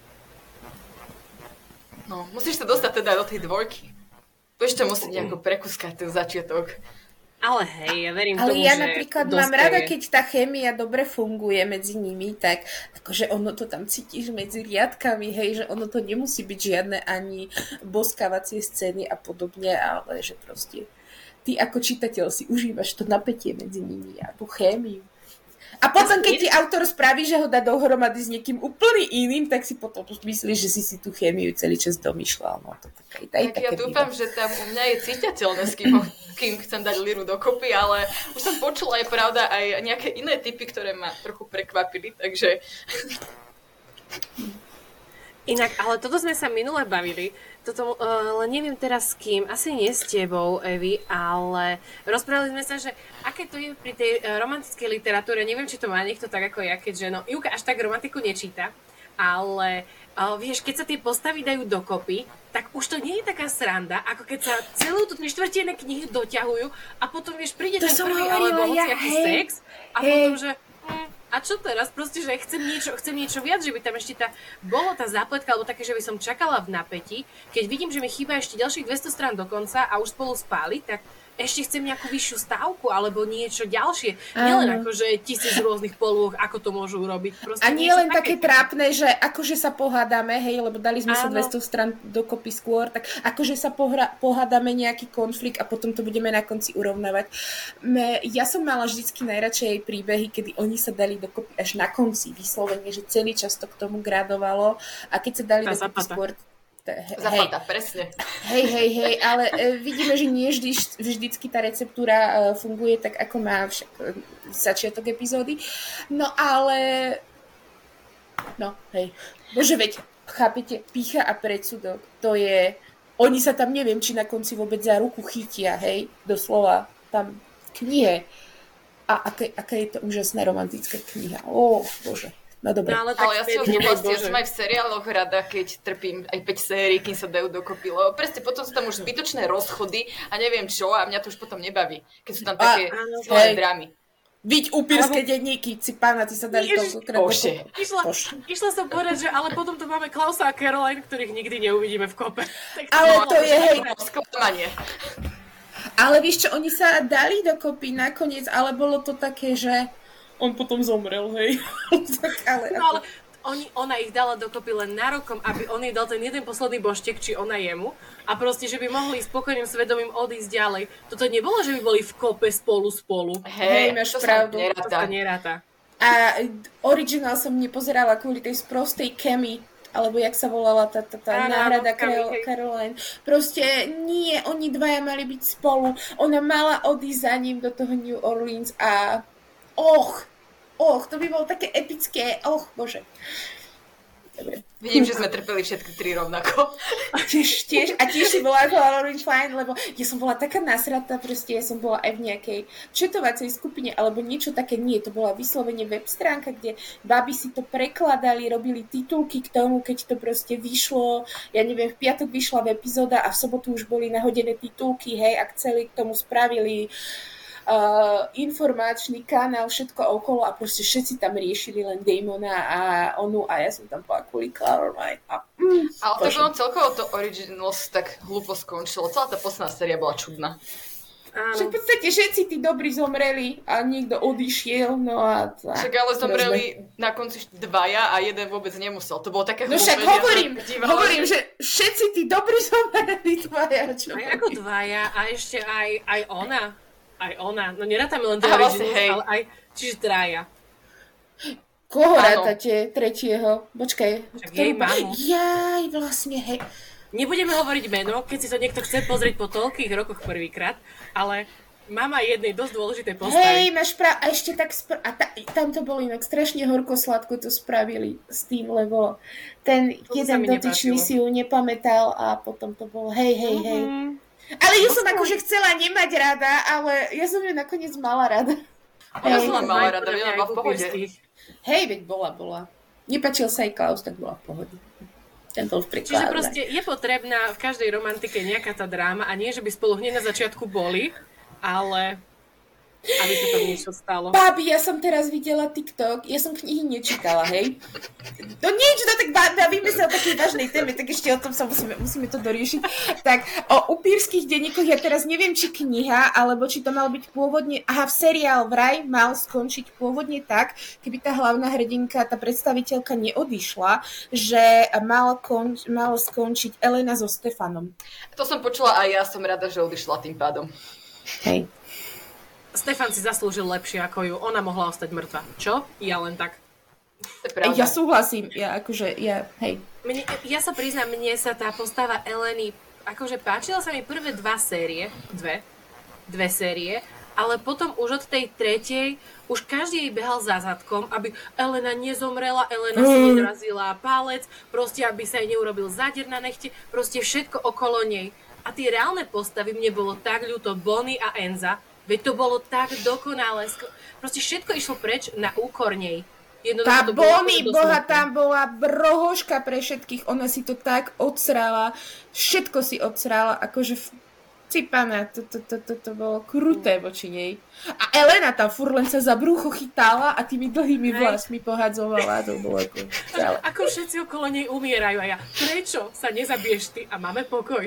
No, musíš sa dostať teda do tej dvojky. Budeš to musieť nejako prekúskať ten začiatok. Ale hej, ja verím Ale tomu, ja že napríklad dospeje. mám rada, keď tá chémia dobre funguje medzi nimi, tak akože ono to tam cítiš medzi riadkami, hej, že ono to nemusí byť žiadne ani boskávacie scény a podobne, ale že proste ty ako čitateľ si užívaš to napätie medzi nimi a tú chémiu. A potom, keď ti autor spraví, že ho dá dohromady s niekým úplne iným, tak si potom myslíš, že si si tú chémiu celý čas domýšľal. No, to tak, aj, tak ja dúfam, že tam u mňa je cítateľné, s kým, kým chcem dať Lyru dokopy, ale už som počula aj pravda aj nejaké iné typy, ktoré ma trochu prekvapili, takže... Inak, ale toto sme sa minule bavili, toto, ale uh, neviem teraz s kým, asi nie s tebou, Evi, ale rozprávali sme sa, že aké to je pri tej uh, romantickej literatúre, neviem, či to má niekto tak ako ja, keďže no, Ivka až tak romantiku nečíta, ale uh, vieš, keď sa tie postavy dajú dokopy, tak už to nie je taká sranda, ako keď sa celú tú tri štvrtiny knihy doťahujú a potom, vieš, príde to ten prvý alebo hociaký ja, sex a hej. Potom, že... Hm, a čo teraz? Proste, že chcem niečo, chcem niečo viac, že by tam ešte tá, bolo tá zápletka, alebo také, že by som čakala v napätí. Keď vidím, že mi chýba ešte ďalších dvesto strán do konca a už spolu spáli, tak ešte chcem nejakú vyššiu stávku, alebo niečo ďalšie. Nielen ako, že tisíc rôznych polôch, ako to môžu urobiť. Proste a nie len také trápne, že akože sa pohádame, hej, lebo dali sme sa dvesto strán dokopy skôr, tak akože sa pohra, pohádame nejaký konflikt a potom to budeme na konci urovnávať. Ja som mala vždycky najradšej príbehy, kedy oni sa dali dokopy až na konci, vyslovene, že celý čas to k tomu gradovalo a keď sa dali tá dokopy zapata. Skôr... He, Zapata, hej, presne. Hej, hej, hej, ale e, vidíme, že nie vždy, vždycky tá receptúra e, funguje tak, ako má však e, začiatok epizódy. No ale... No, hej. Bože, veď, chápete, pýcha a predsudok, to je... Oni sa tam, neviem, či na konci vôbec za ruku chytia, hej, doslova, tam v knihe. A aká, aká je to úžasná romantická kniha. Ó, Bože. No dobre. No, ale, ale ja si už vlastne, že som aj v seriáloch rada, keď trpím aj päť sérií, kým sa dajú dokopy, lebo presne potom sú tam už zbytočné rozchody a neviem čo a mňa to už potom nebaví, keď sú tam také zlé drámy. Viď upírske ale... denníky, cipána, ty sa dali toľkokrát dokopy. Išla, išla som povedať, že ale potom tu máme Klausa a Caroline, ktorých nikdy neuvidíme v kope. Tak ale to, to je, hej, sklamanie. Ale víš čo, oni sa dali dokopy nakoniec, ale bolo to také, že on potom zomrel, hej. tak, ale, no ale oni, ona ich dala dokopy len nárokom, aby on jej dal ten jeden posledný boštek, či ona jemu. A proste, že by mohli spokojným svedomím odísť ďalej. Toto nebolo, že by boli v kope spolu spolu. Hej, máš pravdu. To sa neráta. A originál som nepozerala kvôli tej sprostej Kemi, alebo jak sa volala tá, tá, tá náhrada Carol, Caroline. Proste nie, oni dvaja mali byť spolu. Ona mala odísť za ním do toho New Orleans a Och, och, to by bolo také epické, och, bože. Dobre. Vidím, že sme trpeli všetky tri rovnako. Tiež, tiež, a tiež si bola ako Orange Fine, lebo ja som bola taká nasratá, proste ja som bola aj v nejakej četovacej skupine, alebo niečo také, nie, to bola vyslovene web stránka, kde baby si to prekladali, robili titulky k tomu, keď to proste vyšlo, ja neviem, v piatok vyšla v epizóda a v sobotu už boli nahodené titulky, hej, a celý k tomu spravili Uh, informačný kanál, všetko okolo a proste všetci tam riešili len Damona a onu a ja som tam bola kvôli Caroline a Ale tak ono celkovo to Originals tak hlúpo skončilo. Celá tá posledná séria bola čudná. Že v podstate všetci tí dobrí zomreli a niekto odišiel, no a... a však ale zomreli na konci dvaja a jeden vôbec nemusel. To bolo také hlúpe. No však hovorím, hovorím, že všetci tí dobrí zomreli dvaja. Čo aj ako dvaja a ešte aj, aj ona. Aj ona. No nerátame len to Originals, ale aj... Čiže traja. Koho rátate tretieho? Počkaj. Však jej mamu. Jaj, vlastne, hej. Nebudeme hovoriť meno, keď si to niekto chce pozrieť po toľkých rokoch prvýkrát, ale mama jednej dosť dôležitej postavy. Hej, máš prav... A ešte tak... Spra... A ta... tam to bolo inak strašne horko-sladko to spravili s tým, lebo ten to jeden dotyčný si ju nepamätal a potom to bolo hej, hej, hej. Mm-hmm. Ale ju som akože chcela nemať rada, ale ja som ju nakoniec mala rada. Ja som mala rada, ja bola v pohode. Hej, veď bola, bola. Nepačil sa aj Klaus, tak bola v pohode. Ten bol v preklade. Čiže proste je potrebná v každej romantike nejaká tá dráma a nie, že by spolu hneď na začiatku boli, ale aby sa to niečo stalo. Bábi, ja som teraz videla TikTok, ja som knihy nečítala, hej. No nič, no tak bavíme sa o takej vážnej téme, tak ešte o tom sa musíme, musíme to doriešiť. Tak o upírskych denníkoch, ja teraz neviem, či kniha, alebo či to mal byť pôvodne, aha, v seriál vraj mal skončiť pôvodne tak, keby tá hlavná hrdinka, tá predstaviteľka neodišla, že mal, konč, mal skončiť Elena so Stefanom. To som počula a ja som rada, že odišla tým pádom. Hej. Stefan si zaslúžil lepšie ako ju. Ona mohla ostať mŕtva. Čo? Ja len tak. Ja súhlasím. Ja akože, ja, hej. Mne, ja sa priznám, mne sa tá postava Eleny, akože páčila sa mi prvé dva série, dve, dve série, ale potom už od tej tretej, už každý jej behal za zadkom, aby Elena nezomrela, Elena si nezrazila palec, proste aby sa jej neurobil záder na nechte, proste všetko okolo nej. A tie reálne postavy mne bolo tak ľúto, Bonnie a Enza. Veď to bolo tak dokonalé. Proste všetko išlo preč na úkor nej. Tá Bonnie, boha, tam bola brohoška pre všetkých. Ona si to tak odsrala. Všetko si odsrala. Akože cipaná. To, to, to, to, to bolo kruté voči nej. A Elena tam furt len sa za brúcho chytala a tými dlhými vlasmi pohadzovala. To bolo ako... Ako všetci okolo nej umierajú. A ja, prečo sa nezabiješ ty a máme pokoj?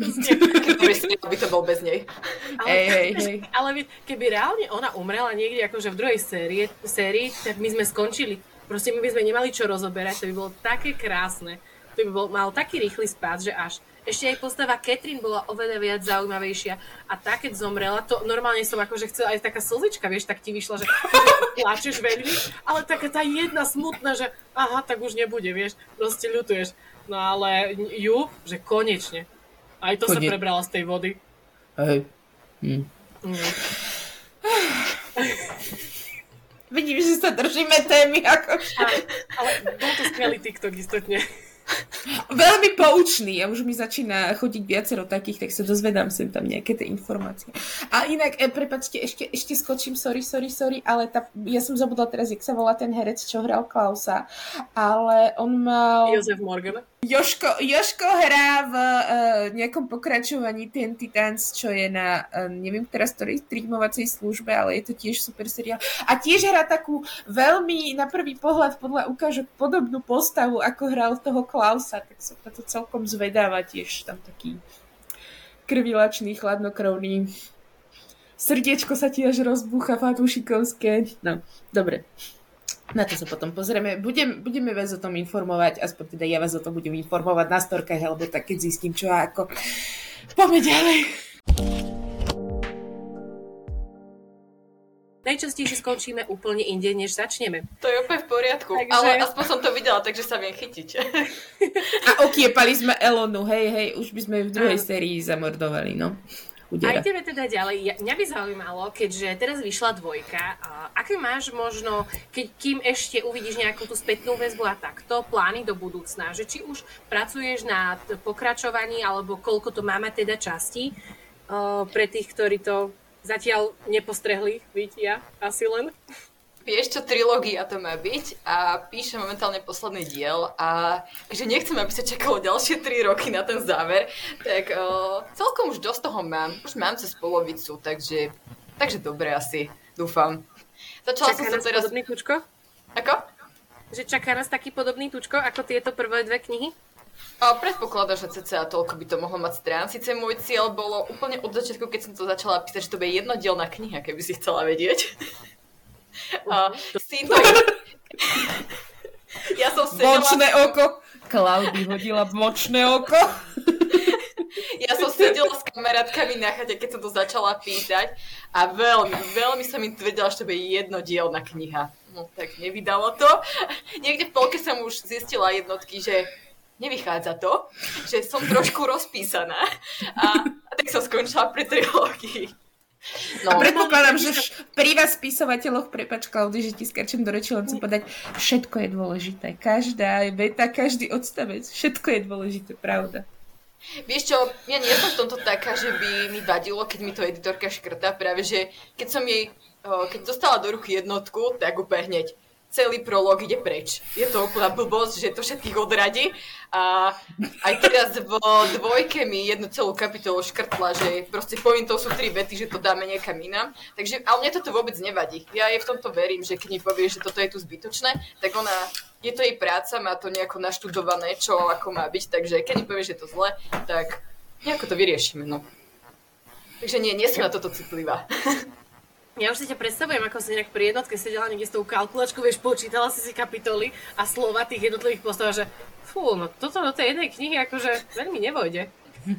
Aby to bol bez nej. Ale, hey, hey, hey. ale keby reálne ona umrela niekde akože v druhej série, sérii, tak my sme skončili. Proste my by sme nemali čo rozoberať, to by bolo také krásne. To by bol, mal taký rýchly spád, že až. Ešte aj postava Catherine bola oveľa viac zaujímavejšia a tá, keď zomrela, to normálne som akože chcela aj taká slzička, vieš, tak ti vyšla, že plačeš veľmi, ale taká tá jedna smutná, že aha, tak už nebude, vieš, proste ľutuješ. No ale ju, že konečne. Aj to Chodne. Sa prebrala z tej vody. Hej. Hm. Mm. Vidím, že sa držíme témy. Ako... Ale, ale bol to skvelý TikTok, istotne. Veľmi poučný. A už mi začína chodiť viacero takých, tak sa dozvedám sem tam nejaké tie informácie. A inak, e, prepáčte, ešte, ešte skočím, sorry, sorry, sorry, ale tá, ja som zabudla teraz, jak sa volá ten herec, čo hral Klausa. Ale on mal... Josef Morgan. Jožko, Jožko hrá v uh, nejakom pokračovaní ten Titans, čo je na, uh, neviem teraz, ktorej streamovacej službe, ale je to tiež super seriál. A tiež hrá takú veľmi, na prvý pohľad, podľa ukážok, podobnú postavu, ako hral toho Klausa, tak som to celkom zvedáva, tiež tam taký krvilačný, chladnokrvný. Srdiečko sa tiež rozbúcha, fatušikovské. No, dobre. Na to sa potom pozrieme. Budem, budeme vás o tom informovať, aspoň teda ja vás o tom budem informovať na storkách, alebo tak, keď zistím, čo a ako. Poďme ďalej. Najčastejšie skončíme úplne inde, než začneme. To je úplne v poriadku, takže... ale aspoň som to videla, takže sa viem chytiť. A okiepali sme Elonu, hej, hej, už by sme v druhej sérii zamordovali, no. Udera. A ideme teda ďalej. Ja, mňa by zaujímalo, keďže teraz vyšla dvojka, uh, aké máš možno, keď, kým ešte uvidíš nejakú tú spätnú väzbu a takto, plány do budúcna, že či už pracuješ na pokračovaní, alebo koľko to má mať teda častí, uh, pre tých, ktorí to zatiaľ nepostrehli, vidia asi len. Vieš čo, trilógia to má byť a píše momentálne posledný diel a keďže nechcem, aby sa čakalo ďalšie tri roky na ten záver, tak uh, celkom už dosť toho mám. Už mám cez polovicu, takže, takže dobre asi, dúfam. Začala čaká som nás teraz... podobný tučko? Ako? Že čaká nás taký podobný tučko, ako tieto prvé dve knihy? A predpokladám, že cca toľko by to mohlo mať strán. Sice môj cieľ bolo úplne od začiatku, keď som to začala písať, že to bude jednodielna kniha, keby si chcela vedieť. A si to... Ja som sedela... Močné oko. Klaudy hodila močné oko. Ja som sedela s kamarátkami na chate, keď som to začala písať a veľmi, veľmi sa mi tvrdila, že to bude jednodielna kniha. No tak nevydalo to. Niekde v polke som už zistila jednotky, že nevychádza to, že som trošku rozpísaná a, a tak som skončila pri trilógii. No. A predpokladám, že pri vás spisovateľoch, prepáč Klaudy, že ti skáčem do reči, len chcem povedať, všetko je dôležité. Každá veta, každý odstavec, všetko je dôležité, pravda. Vieš čo, ja nie som v tomto taká, že by mi vadilo, keď mi to editorka škrtá, práve že keď som jej, keď dostala do ruky jednotku, tak úplne hneď celý prolog ide preč. Je to úplná blbosť, že to všetkých odradí. A aj teraz v dvojke mi jednu celú kapitolu škrtla, že proste pointou sú tri vety, že to dáme niekam inám. Takže, ale mne toto vôbec nevadí. Ja jej v tomto verím, že keď mi povie, že toto je tu zbytočné, tak ona, je to jej práca, má to nejako naštudované, čo ako má byť. Takže keď mi povie, že je to zle, tak nejako to vyriešime, no. Takže nie, nie som na toto citlivá. Ja už si ťa predstavujem, ako si nejak pri jednotke sedela niekde s tou kalkulačkou, vieš, počítala si si kapitoly a slova tých jednotlivých postav, že fú, no toto do tej jednej knihy akože veľmi nevojde.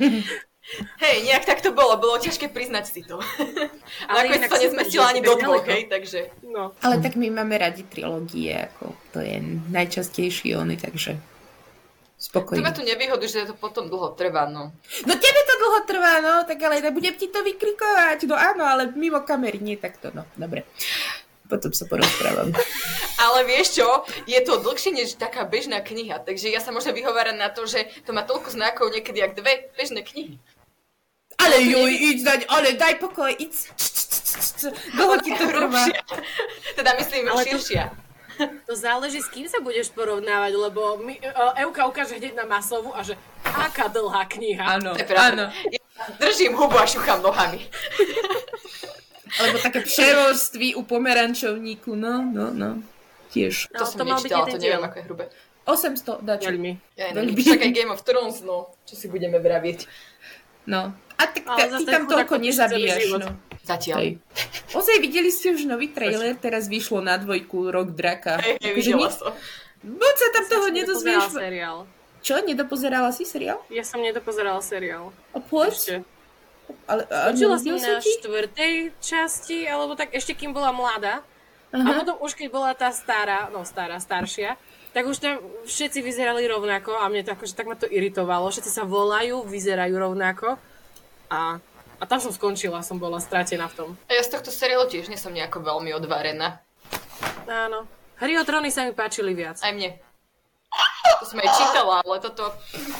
Hej, nejak tak to bolo, bolo ťažké priznať si to. Ale nakoniec sa nezmestila ani do dvoch, hej, takže... No. Ale tak my máme radi trilógie, ako to je najčastejší ony, takže... Spokojne. To má tu nevýhodu, že to potom dlho trvá, no. No tebe to dlho trvá, no, tak ale budem ti to vykrikovať. No áno, ale mimo kamery nie takto, no, dobre. Potom sa porozprávam. Ale vieš čo, je to dlhšie než taká bežná kniha, takže ja sa môžem vyhovárať na to, že to má toľko znakov niekedy, jak dve bežné knihy. Ale juj, íď dať, ale daj pokoj, íď. Dlho ti to trvá. Teda myslím, ale širšia. To záleží, s kým sa budeš porovnávať, lebo my, uh, Euka ukáže hneď na masovú a že aká dlhá kniha. Áno, áno. Ja držím hubu a šuchám nohami. Alebo také přerostvy u pomerančovníku, no, no, no, tiež. No, to som nečítala, to neviem, ako je hrubé. osemsto dačo. Veľmi. Ja neviem, však aj Game of Thrones, no, čo si budeme vraviť. No, a tak ta, ty tam toľko nezabíjaš, no. Zatiaľ. Hej. Ozaj, videli ste už nový trailer? Teraz vyšlo na dvojku Rok draka. Hej, hej, videla som. Buď sa tam toho nedozvieš. Seriál. Čo? Nedopozerala si seriál? Ja som nedopozerala seriál. A poď? Ale, Skočila som na štvrtej časti, alebo tak ešte kým bola mladá. Aha. A potom už keď bola tá stará, no stará, staršia, tak už tam všetci vyzerali rovnako a mne to akože tak ma to iritovalo. Všetci sa volajú, vyzerajú rovnako. A... A tam som skončila, som bola stratená v tom. A ja z tohto seriálu tiež nie som nejako veľmi odvarená. Áno. Hry o tróny sa mi páčili viac. Aj mne. To som aj čítala, ale toto...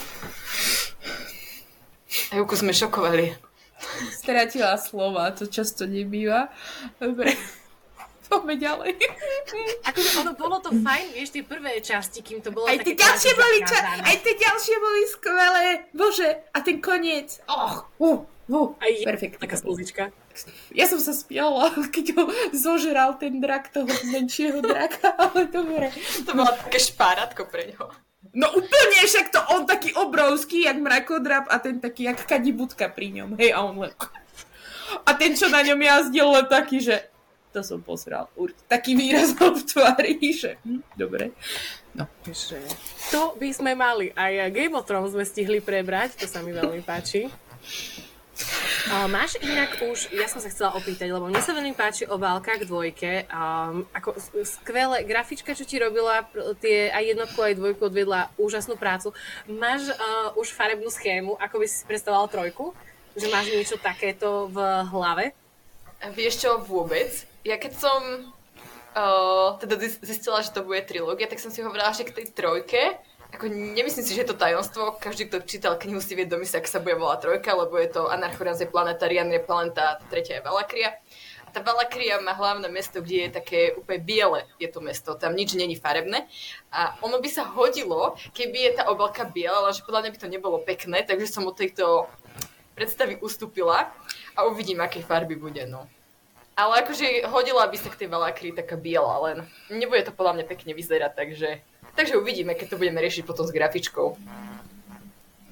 Evku sme šokovali. Stratila slova, to často nebýva. Dobre. Poďme ďalej. Akože ono bolo to fajn, vieš, tie prvé časti, kým to bolo aj také... Tie ďalšie boli ča- aj tie ďalšie boli skvelé. Bože, a ten koniec. Och, uh. Uh, aj je perfektná taká slzička. Ja som sa spiala, keď ho zožral ten drak toho menšieho draka, ale dobre. To bolo také špáratko pre ňo. No úplne, však to on taký obrovský, jak mrakodrap a ten taký, jak kadibudka pri ňom. Hej, a on len... A ten, čo na ňom jazdil, len taký, že... To som posral. Taký výraz v tvári, že... Hm, dobre. No. To by sme mali. Aj Game of Thrones sme stihli prebrať, to sa mi veľmi páči. Uh, máš inak už, ja som sa chcela opýtať, lebo mne sa veľmi páči obálka k dvojke, um, ako skvelé grafička, čo ti robila, tie aj jednotku, aj dvojku odvedla úžasnú prácu. Máš uh, už farebnú schému, ako by si predstavoval trojku? Že máš niečo takéto v hlave? Vieš čo, vôbec. Ja keď som uh, teda zistila, že to bude trilógia, tak som si hovorila, že k tej trojke, ako nemyslím si, že je to tajomstvo, každý, kto čítal knihu, si vie domyslieť, ak sa bude volať trojka, lebo je to Anarchoraz je planeta, Rian je planeta, tretia je Valakria. A tá Valakria má hlavné mesto, kde je také úplne biele, je to mesto, tam nič není farebné. A ono by sa hodilo, keby je tá obálka biela, ale že podľa mňa by to nebolo pekné, takže som od tejto predstavy ustúpila a uvidím, aké farby bude, no. Ale akože hodila by sa k tej Valakrii taká biela, len nebude to podľa mňa pekne vyzerať, takže... Takže uvidíme, keď to budeme riešiť potom s grafičkou.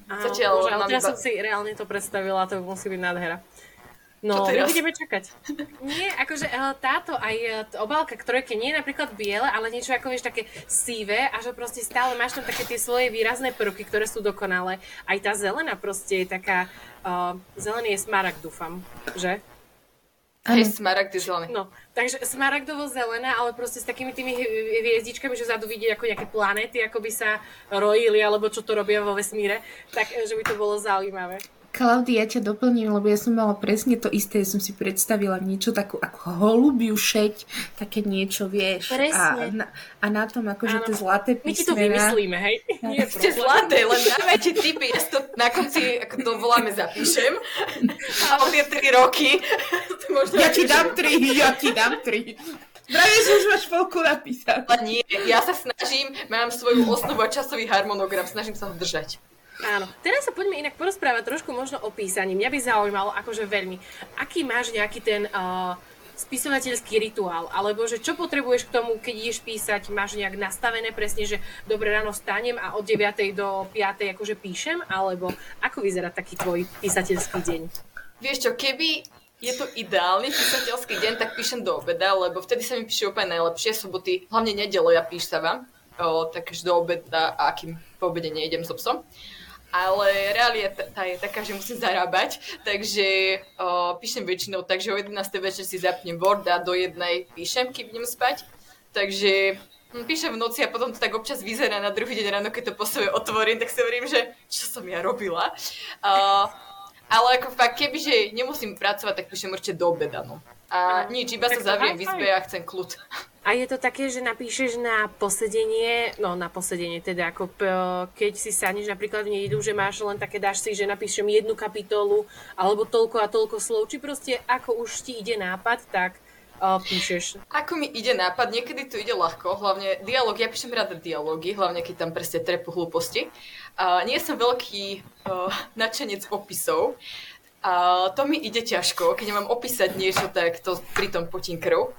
Zatiaľ bože, ale teraz iba... som si reálne to predstavila, to musí byť nádhera. No, my budeme čakať. Nie, akože táto aj obálka trojke nie je napríklad biele, ale niečo ako vieš také sivé a že proste stále máš tam také tie svoje výrazné prvky, ktoré sú dokonalé. Aj tá zelená proste je taká, uh, zelený je smaragd, dúfam, že? Hej, smaragd je zelený. No, takže smaragdovo-zelená, ale proste s takými tými hviezdičkami, že vzadu vidieť ako nejaké planéty, ako by sa rojili, alebo čo to robia vo vesmíre, tak že by to bolo zaujímavé. Klaudia, ja ťa doplním, lebo ja som mala presne to isté, som si predstavila niečo takú ako holubiu šeť, také niečo, vieš. Presne. A na, a na tom akože tie zlaté písmená. My ti to vymyslíme, hej? Nie ste zlaté, len dávajte tipy, ja to na konci, ako to voláme, zapíšem. A o tie tri roky. Ja ti dám tri, ja ti dám tri. Práve, že už máš polku napísať. Ale nie, ja sa snažím, mám svoju osnovu a časový harmonogram, snažím sa ho držať. Áno. Teraz sa poďme inak porozprávať trošku možno o písaní. Mňa by zaujímalo akože veľmi, aký máš nejaký ten uh, spisovateľský rituál, alebo že čo potrebuješ k tomu, keď ideš písať, máš nejak nastavené presne, že dobre ráno vstanem a od deviatej do piatej akože píšem, alebo ako vyzerá taký tvoj písateľský deň? Vieš čo, keby je to ideálny písateľský deň, tak píšem do obeda, lebo vtedy sa mi píše úplne najlepšie, soboty, hlavne nedelo ja píšavam, takže do obeda, a kým po obede nejdem so psom. Ale realita tá je taká, že musím zarábať, takže o, píšem väčšinou, takže o jedenástej večer si zapnem Word a do jednej píšem, keď idem spať. Takže hm, píšem v noci a potom to tak občas vyzerá na druhý deň ráno, keď to po sebe otvorím, tak si hovorím, že čo som ja robila. O, ale ako fakt, kebyže nemusím pracovať, tak píšem určite do obeda, no. A nič, iba sa zaviem v izbe a chcem kľud. A je to také, že napíšeš na posedenie, no na posedenie teda, ako p- keď si sadneš napríklad v nedeľu, že máš len také, dáš si, že napíšem jednu kapitolu, alebo toľko a toľko slov, či proste ako už ti ide nápad, tak uh, píšeš. Ako mi ide nápad, niekedy to ide ľahko, hlavne dialóg, ja píšem rada dialógy, hlavne keď tam presne trepu hlúposti. Uh, nie som veľký uh, nadšenec opisov, a to mi ide ťažko, keď mám opísať niečo, tak to pritom potím krv.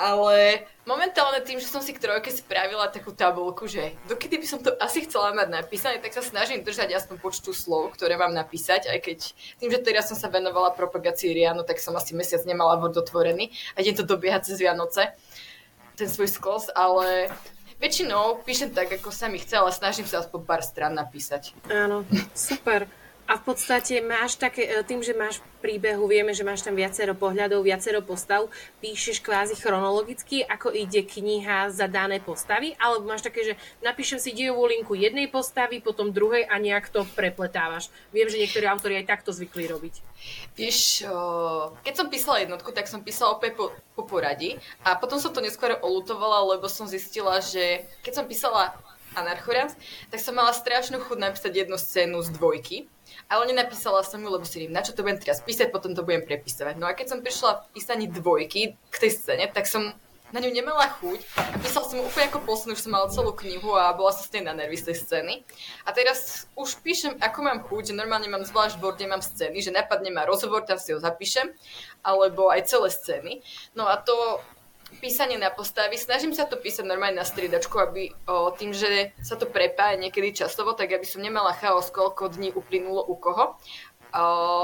Ale momentálne tým, že som si k trojke spravila takú tabuľku, že dokedy by som to asi chcela mať napísané, tak sa snažím držať aspoň počtu slov, ktoré mám napísať, aj keď tým, že teraz som sa venovala propagácii Rianu, tak som asi mesiac nemala Word otvorený a idem to dobiehať cez Vianoce, ten svoj skos, ale väčšinou píšem tak, ako sa mi chce, ale snažím sa aspoň pár strán napísať. Áno, super. A v podstate máš také, tým, že máš príbehu, vieme, že máš tam viacero pohľadov, viacero postav, píšeš kvázi chronologicky, ako ide kniha za dané postavy, alebo máš také, že napíšem si dejovú linku jednej postavy, potom druhej a nejak to prepletávaš. Viem, že niektorí autori aj takto zvykli robiť. Vieš, keď som písala jednotku, tak som písala opäť po, po poradí a potom som to neskôr oľutovala, lebo som zistila, že keď som písala Anarchorans, tak som mala strašnú chuť napísať jednu scénu z dvojky. Ale nenapísala som ju, lebo si rím, na čo to budem teraz písať, potom to budem prepisovať. No a keď som prišla v písaní dvojky k tej scéne, tak som na ňu nemala chuť a písala som úplne ako poslednú, už som mala celú knihu a bola som stejná na nervy z tej scény. A teraz už píšem, ako mám chuť, že normálne mám zvlášť v Worde, mám scény, že napadne ma rozhovor, tam si ho zapíšem, alebo aj celé scény. No a to písanie na postavy, snažím sa to písať normálne na striedačku, aby o, tým, že sa to prepája niekedy časovo, tak aby som nemala chaos, koľko dní uplynulo u koho. O,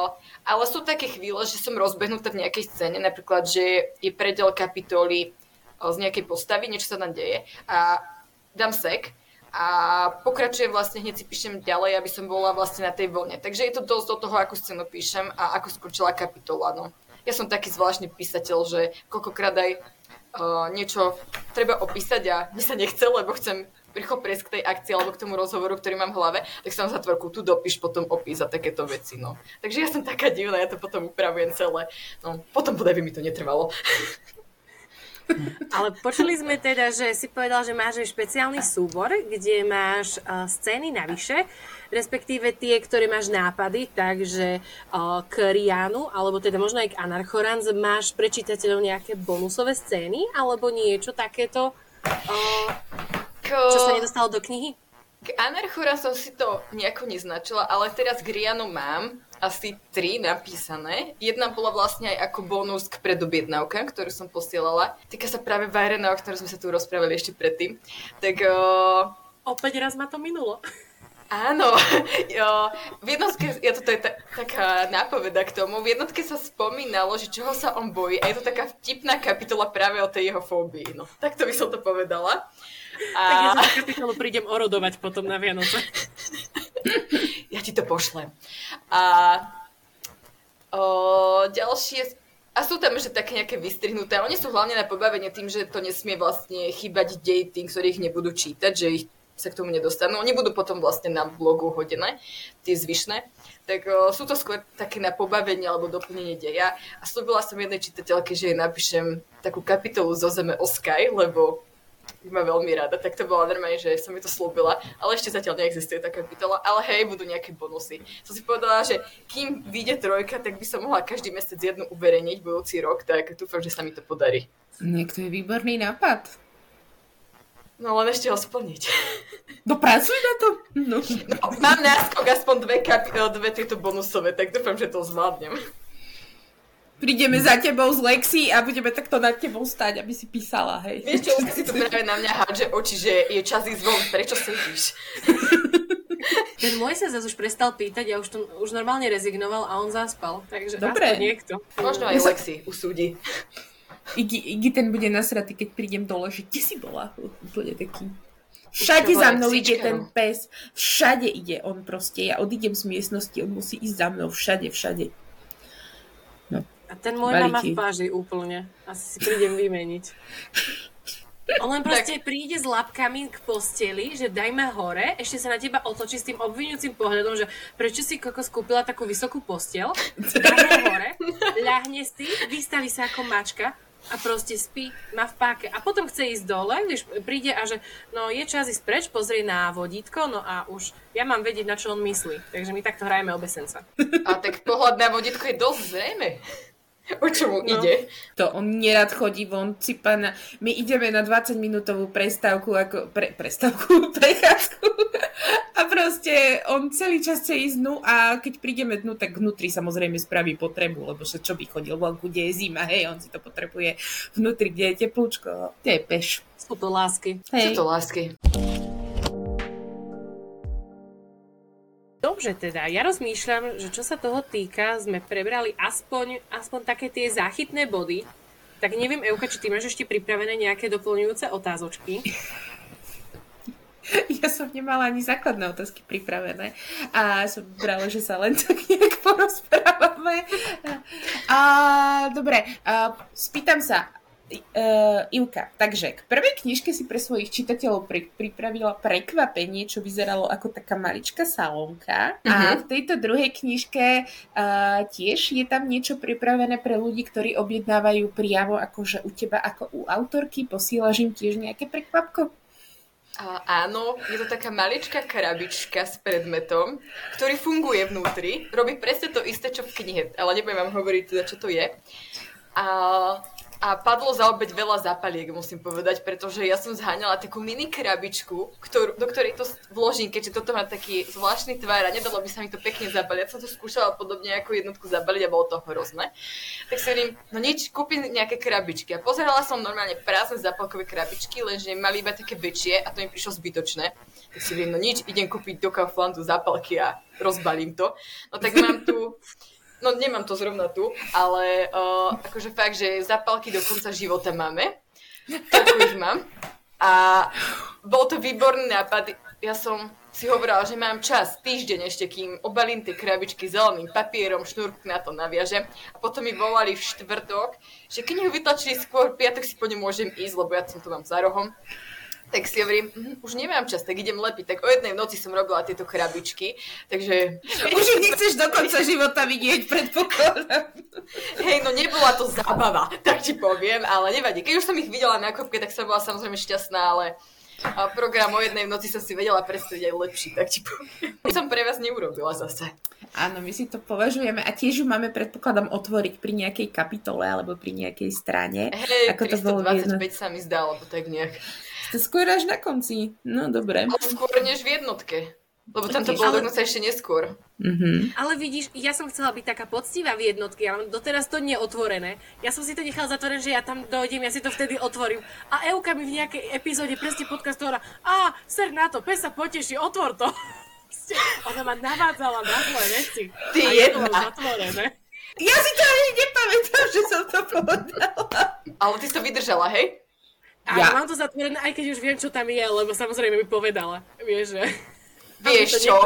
ale sú také chvíle, že som rozbehnutá v nejakej scéne, napríklad, že je predel kapitoly o, z nejakej postavy, niečo sa tam deje a dám sek a pokračujem vlastne, hneď si píšem ďalej, aby som bola vlastne na tej vlne. Takže je to dosť do toho, akú scénu píšem a ako skončila kapitola. No. Ja som taký zvláštny písateľ, že koľkokrát aj Uh, niečo treba opísať a mi sa nechce, lebo chcem rýchlo prejsť k tej akcii alebo k tomu rozhovoru, ktorý mám v hlave, tak sa na zatvorku tu dopíš, potom opís a takéto veci, no. Takže ja som taká divná, ja to potom upravujem celé. No, potom podaj by mi to netrvalo. Ale počuli sme teda, že si povedal, že máš aj špeciálny súbor, kde máš uh, scény navyše, respektíve tie, ktoré máš nápady, takže uh, k Rianu, alebo teda možno aj k Anarchorans, máš pre čitateľov nejaké bonusové scény, alebo niečo takéto, uh, čo sa nedostalo do knihy? K Anarchorans som si to nejako neznačila, ale teraz k Rianu mám asi tri napísané. Jedna bola vlastne aj ako bonus k predobjednávkam, ktorú som posielala. Týka sa práve Vajrena, o ktorom sme sa tu rozprávali ešte predtým. Tak... Uh... Opäť raz ma to minulo. Áno, jo, v jednotke, ja to je ta, taká nápoveda k tomu, v jednotke sa spomínalo, že čoho sa on bojí a je to taká vtipná kapitola práve o tej jeho fóbii, no, takto by som to povedala. A... Tak ja za kapitolu prídem orodovať potom na Vianoce. Ja ti to pošlem. A o, ďalšie... A sú tam ešte také nejaké vystrihnuté. Oni sú hlavne na pobavenie tým, že to nesmie vlastne chýbať dej tým, ktorých nebudú čítať, že ich sa k tomu nedostanú. Oni budú potom vlastne na blogu hodené, tie zvyšné. Tak o, sú to skôr také na pobavenie alebo doplnenie deja. A slúbila som jednej čitateľke, že jej napíšem takú kapitolu zo Zeme o Sky, lebo ma veľmi rada, tak to bola normálne, že som mi to slúbila, ale ešte zatiaľ neexistuje tá kapitola, ale hej, budú nejaké bonusy. Som si povedala, že kým vyjde trojka, tak by som mohla každý mesiac jednu uverejniť budúci rok, tak dúfam, že sa mi to podarí. Niekto je výborný nápad. No len ešte ho splniť. No pracuj na to. No. No, mám náskok aspoň dve, kapi- dve tieto bonusové, tak dúfam, že to zvládnem. Prídeme za tebou z Lexi a budeme takto nad tebou stáť, aby si písala, hej. Vieš čo, už si tu práve na mňa hádže oči, že je čas ísť von, prečo sedíš? Ten môj sa zase už prestal pýtať, ja už, to, už normálne rezignoval a on zaspal, takže dobre. Aspoň niekto. Možno aj Lexi usúdi. Igi, Igi ten bude nasratý, keď prídem dole, že kde si bola? Úplne taký. Všade za mnou ide ten pes, všade ide on proste, ja odídem z miestnosti, on musí ísť za mnou, všade, všade. No. A ten môj má v páži úplne. Asi si prídem vymeniť. On len proste tak príde s labkami k posteli, že daj ma hore, ešte sa na teba otočí s tým obviňujúcim pohľadom, že prečo si kokos kúpila takú vysokú posteľ, daj hore, ľahne si, vystaví sa ako mačka a proste spí, má v páke. A potom chce ísť dole, když príde a že no je čas ísť preč, pozrie na vodítko, no a už ja mám vedieť, na čo on myslí. Takže my takto hrajeme obesenca. A tak pohľad na vodítko je dosť zrejme. O čo mu no. ide? To on nerad chodí von, cipana. My ideme na dvadsaťminútovú prestávku, ako pre, prestávku, prechádzku. A proste on celý čas chce ísť dnu a keď prídeme dnu, tak vnútri samozrejme spraví potrebu, lebo čo by chodil vonku, kde je zima, hej, on si to potrebuje vnútri, kde je teplúčko. To je peš. Sú to lásky. Hej. Sú to lásky. Dobre teda, ja rozmýšľam, že čo sa toho týka, sme prebrali aspoň, aspoň také tie záchytné body. Tak neviem, Euka, či ty máš ešte pripravené nejaké doplňujúce otázočky? Ja som nemala ani základné otázky pripravené a som brala, že sa len tak nejak porozprávame. A, dobre, a, spýtam sa, Uh, Ivka, takže k prvej knižke si pre svojich čitateľov pri, pripravila prekvapenie, čo vyzeralo ako taká maličká salónka. Uh-huh. A v tejto druhej knižke uh, tiež je tam niečo pripravené pre ľudí, ktorí objednávajú priamo akože u teba ako u autorky. Posílaš im tiež nejaké prekvapko? Uh, áno, je to taká maličká krabička s predmetom, ktorý funguje vnútri. Robí presne to isté, čo v knihe, ale nebudem vám hovoriť teda, čo to je. A... Uh, A padlo za obeť veľa zápaliek, musím povedať, pretože ja som zháňala takú mini krabičku, ktorú, do ktorej to vložím, keďže toto má taký zvláštny tvár a nedalo by sa mi to pekne zabaliť. Ja som to skúšala podobne ako jednotku zabaliť a bolo to hrozné. Tak si hovorím, no nič, kúpim nejaké krabičky. A pozerala som normálne prázdne zápalkové krabičky, lenže mali iba také väčšie a to mi prišlo zbytočné. Tak si hovorím, no nič, idem kúpiť do Kauflandu zápalky a rozbalím to. No tak mám tu... No nemám to zrovna tu, ale uh, akože fakt, že zápalky do konca života máme. Takú ich mám. A bol to výborný nápad. Ja som si hovorila, že mám čas, týždeň ešte, kým obalím tie krabičky zeleným papierom, šnúrku na to naviažem. A potom mi volali v štvrtok, že keď ho vytlačili skôr, piatok si po ňu môžem ísť, lebo ja som to mám za rohom. Tak si hovorím, hm, už nemám čas, tak idem lepiť. Tak o jednej noci som robila tieto krabičky, takže... Už ich nechceš do konca života vidieť, predpokladám. Hej, no nebola to zábava, tak ti poviem, ale nevadí. Keď už som ich videla na kopke, tak som bola samozrejme šťastná, ale a program o jednej v noci som si vedela predstaviť aj lepší, tak ti poviem. Som pre vás neurobila zase. Áno, my si to považujeme a tiež ju máme, predpokladám, otvoriť pri nejakej kapitole alebo pri nejakej strane. Hej, tristodvadsaťpäť sa mi zdá, alebo tak nejak. To skôr až na konci. No, dobre. Ale skôr než v jednotke. Lebo tam to bolo ale... dokonca ešte neskôr. Mm-hmm. Ale vidíš, ja som chcela byť taká poctivá v jednotke, ale doteraz to nie je otvorené. Ja som si to nechala zatvorené, že ja tam dojdem, ja si to vtedy otvorím. A Euka mi v nejakej epizóde presne podcastu hovorila, á, ser na to, pes sa poteší, otvor to. Ona ma navádzala na zlé veci. Ty jedna. Zatvorené. Ja si to ani nepamätám, že som to povedala. Ale ty si to vydržala, hej? A ja. Mám to zatvorené, aj keď už viem, čo tam je, lebo samozrejme mi povedala. Vieš, že... Vieš čo?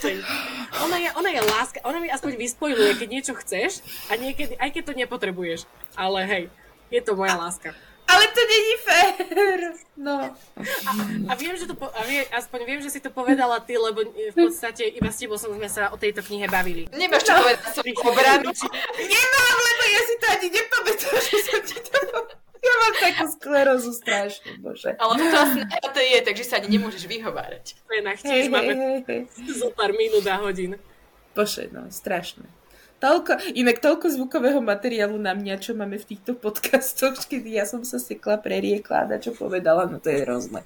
Ona je, ona je láska, ona mi aspoň vyspojuje, keď niečo chceš a niekedy, aj keď to nepotrebuješ. Ale hej, je to moja láska. Ale to není fér. No. A, a viem, že to po, a vie, aspoň viem, že si to povedala ty, lebo v podstate iba s tebou sme sa o tejto knihe bavili. Nemáš čo no. povedať, som obranu. Nemám, lebo ja si to ani nepamätám, že som ti to povedala. Ja mám takú sklerózu strašne, bože. Ale to asi to je, takže sa ani nemôžeš vyhovárať. To je nachtíž, hey, máme hey, hey. zo pár minút a hodín. Bože, no, strašné. Toľko, inak toľko zvukového materiálu na mňa, čo máme v týchto podcastoch, kedy ja som sa sekla, preriekla a čo povedala, no to je hrozné.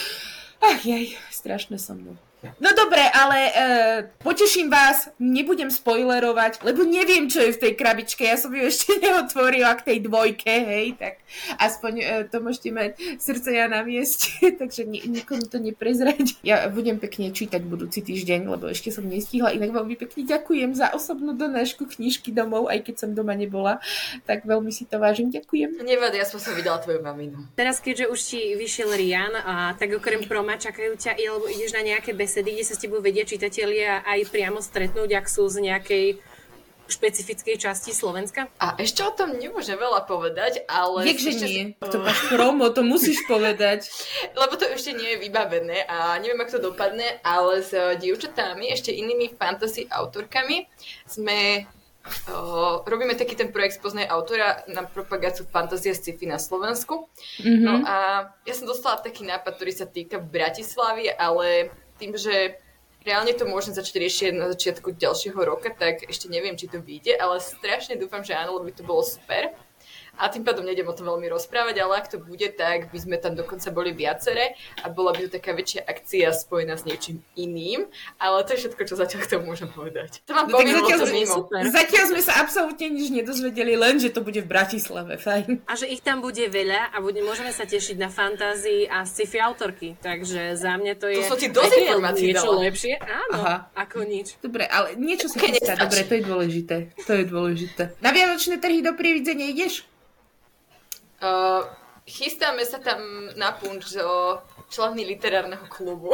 Ach jej, strašné som mnou. No dobre, ale e, poteším vás, nebudem spoilerovať, lebo neviem, čo je v tej krabičke, ja som ju ešte neotvorila k tej dvojke, hej, tak aspoň e, to môžete mať srdcia na mieste, takže ni- nikomu to neprezrať. Ja budem pekne čítať budúci týždeň, lebo ešte som nestihla, inak veľmi pekne ďakujem za osobnú donášku knižky domov, aj keď som doma nebola, tak veľmi si to vážim, ďakujem. Nevadí, ja som sa videla tvoju maminu. Teraz, keďže už ti vyšiel Rian, a tak okrem proma čakajú ťa, alebo ideš na nejaké besedy, kde sa s tebou vedia čitatelia aj priamo stretnúť, ak sú z nejakej špecifickej časti Slovenska? A ešte o tom nemôžem veľa povedať, ale... Vieš, že nie. To máš promo, to musíš povedať. Lebo to ešte nie je vybavené a neviem, ako to dopadne, ale s dievčatami, ešte inými fantasy autorkami sme... Uh, robíme taký ten projekt Spoznaj autora na propagáciu fantázie sci-fi na Slovensku. Mm-hmm. No a ja som dostala taký nápad, ktorý sa týka Bratislavy, ale tým, že reálne to môžem začať riešiť na začiatku ďalšieho roka, tak ešte neviem, či to vyjde, ale strašne dúfam, že áno, lebo by to bolo super. A tým pádom nejdem o tom veľmi rozprávať, ale ak to bude, tak by sme tam dokonca boli viaceré a bola by to taká väčšia akcia spojená s niečím iným, ale to je všetko, čo zatiaľ k tomu môžem povedať. To vám no, poviem, zatiaľ, to mimo. Zatiaľ sme sa absolútne nič nedozvedeli, len že to bude v Bratislave, fajn. A že ich tam bude veľa a bude, môžeme sa tešiť na fantázii a sci-fi autorky, takže za mňa to je... To som ti dosť informácií niečo dala. lepšie, áno, aha, ako nič. Dobre, ale niečo sa chystá, dobre, to je dôležité, to je dôležité. Na vianočné trhy do Prievidze nejdeš? Uh, chystáme sa tam na punč o členy literárneho klubu.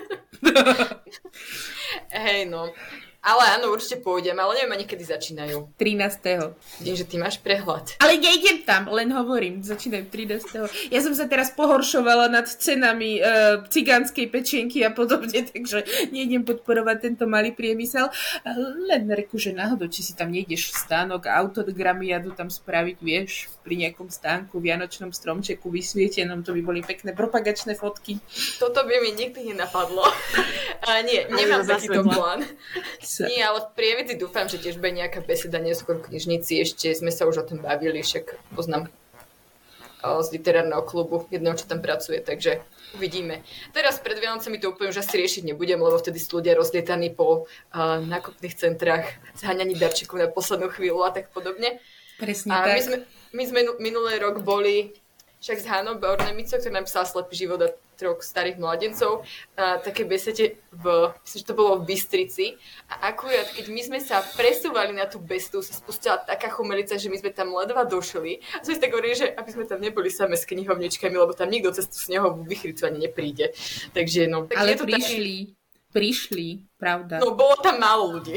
Hej, no. Ale áno, určite pôjdem, ale neviem ani kedy začínajú. trinásteho Vidím, že ty máš prehľad. Ale nejdem tam, len hovorím, začínajú trinásteho Ja som sa teraz pohoršovala nad cenami e, cigánskej pečienky a podobne, takže nejdem podporovať tento malý priemysel. Len reku, že náhodou, či si tam nejdeš v stánok a autogramiadu tam spraviť, vieš, pri nejakom stánku, vianočnom stromčeku vysvietenom, to by boli pekné propagačné fotky. Toto by mi nikdy nenapadlo. A nie, nemám takýto plán. Nie, ale v Prievidzi dúfam, že tiež bude nejaká beseda neskôr v knižnici. Ešte sme sa už o tom bavili, však poznám o, z literárneho klubu jedného, čo tam pracuje, takže uvidíme. Teraz pred Vianocami to úplne už asi riešiť nebudem, lebo vtedy sú ľudia rozlietaní po uh, nákupných centrách, zháňaní darčekov na poslednú chvíľu a tak podobne. Presne a tak. My sme, my sme minulý rok boli však s Hanou Bornemicou, ktorá napísala Slepý život a troch starých mladencov, a také besede v, myslím, že to bolo v Bystrici. A akurát, keď my sme sa presúvali na tú bestu, sa spustila taká chumelica, že my sme tam ledva došli. A sme si tak hovorili, že aby sme tam neboli same s knihovničkami, lebo tam nikto cez tú snehovú vychricu ani nepríde. Takže no. Tak ale je to prišli, taký... prišli, pravda. No, bolo tam málo ľudí.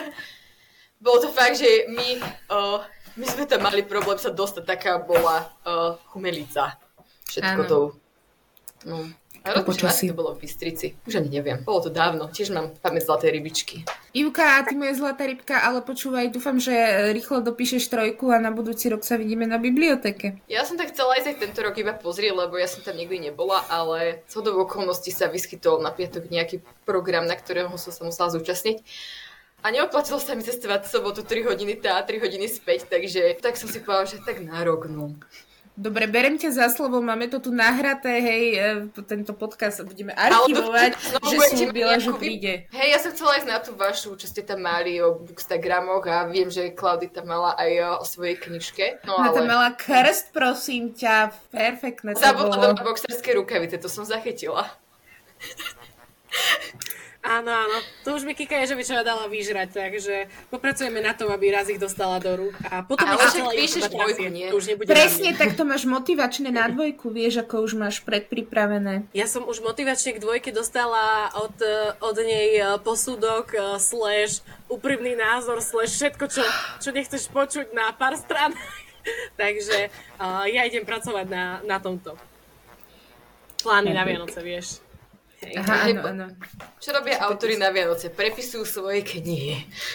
Bolo to fakt, že my... Uh, My sme tam mali problém sa dostať, taká bola uh, chumelica. Všetko to... No. A rozpočujem, to bolo v Bystrici. Už ani neviem. Bolo to dávno. Tiež mám pamäť zlatej rybičky. Ivka, ty moja zlatá rybka, ale počúvaj, dúfam, že rýchlo dopíšeš trojku a na budúci rok sa vidíme na biblioteke. Ja som tak chcela ísť aj tento rok iba pozrieť, lebo ja som tam nikdy nebola, ale z hodou okolností sa vyskytol na piatok nejaký program, na ktorého som sa musela zúčastniť. A neoplatilo sa mi cestovať v sobotu tri hodiny tá, tri hodiny späť, takže tak som si povedala, že tak na rok, no. Dobre, berem ťa za slovo, máme to tu nahraté, hej, tento podcast budeme archivovať, to, že slúbila, že príde. Hej, ja som chcela ísť na tú vašu, čo ste tam mali o bookstagramoch a viem, že Klaudita mala aj o svojej knižke. No, ale... ale... tam mala krst, prosím ťa, perfektné to Zabudla bolo. na boxerské rukavice, to som zachytila. A Áno, áno. To už mi Kika Ježovičová dala vyžrať, takže popracujeme na tom, aby raz ich dostala do rúk. A potom ale však píšeš dvojku, nie? To už nebude presne, tak to máš motivačné na dvojku, vieš, ako už máš predpripravené. Ja som už motivačne k dvojke dostala od, od nej posudok, slash úprimný názor, slash všetko, čo, čo nechceš počuť na pár strán. Takže uh, ja idem pracovať na, na tomto. Plány na Vianoce, vieš. Hej. Aha, áno, áno. Čo robia autori na Vianoce? Prepisujú svoje knihy.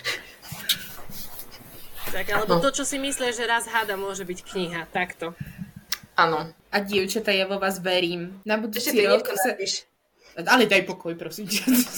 Tak, alebo to, čo si myslia, že raz háda, môže byť kniha. Takto. Áno. A dievčatá, ja vo vás verím. Na budúci Ešte ty rok niečo sa... napíš. Ale daj pokoj, prosím.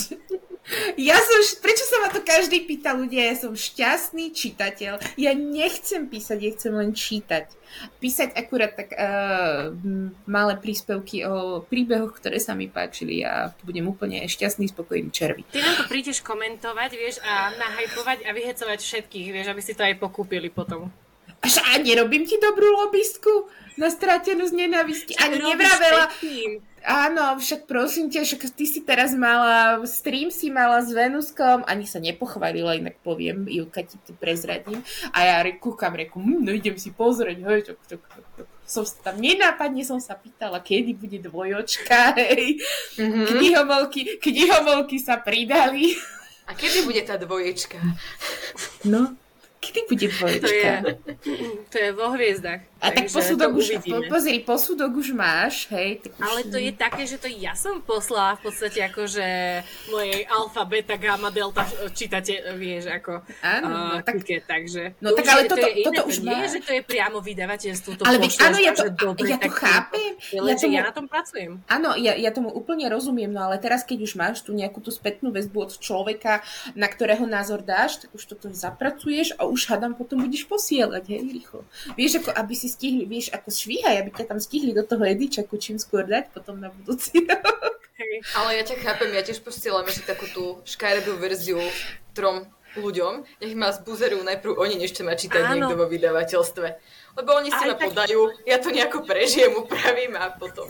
Ja som, prečo sa ma to každý pýta ľudia, ja som šťastný čitateľ. Ja nechcem písať, ja chcem len čítať. Písať akurát tak uh, malé príspevky o príbehoch, ktoré sa mi páčili a budem úplne šťastný, spokojný červí. Ty nám to prídeš komentovať, vieš, a nahajpovať a vyhecovať všetkých, vieš, aby si to aj pokúpili potom. Až a nerobím ti dobrú lobistku na stratenú z nenávisti. Ani nevravela. Áno, však prosím ťa, však ty si teraz mala, stream si mala s Venuskom, ani sa nepochválila, inak poviem, Ivka ti to prezradím. A ja kúkam, reku, hm, no idem si pozrieť, hej, čok, čok, čok, čok. Som sa tam nenápadne som sa pýtala, kedy bude dvojočka, hej. Mm-hmm. Knihovolky, knihovolky sa pridali. A kedy bude tá dvoječka? No. Kedy bude dvoječka? To je, to je vo hviezdach. A tak posudok už, po, pozri, posudok už máš, hej. Tak už... Ale to je také, že to ja som poslala v podstate akože mojej alfa, beta, gamma, delta čítate, vieš, ako áno, uh, tak, kuke, takže... No tak ale toto, to toto už nie, máš. že to je priamo vydavateľstvo, to ale pošleš, áno, ja to, dobre, ja to chápem. To, ja, tomu, ja na tom pracujem. Áno, ja, ja tomu úplne rozumiem, no ale teraz, keď už máš tu nejakú tú spätnú väzbu od človeka, na ktorého názor dáš, tak už toto zapracuješ a už hádam potom budeš posielať, hej, rýchlo. Vieš, ako aby si stihli, vieš, ako švíhaj, aby ťa tam stihli do toho edičaku čím skôr dať potom na budúci rok. Hej. Ale ja ťa chápem, ja tiež posielam ešte takú tú škaredú verziu trom ľuďom, nech ma zbuzerujú najprv oni, než to má čítať áno. Niekto vo vydavateľstve. Lebo oni si ma tak... podajú, ja to nejako prežijem, upravím a potom...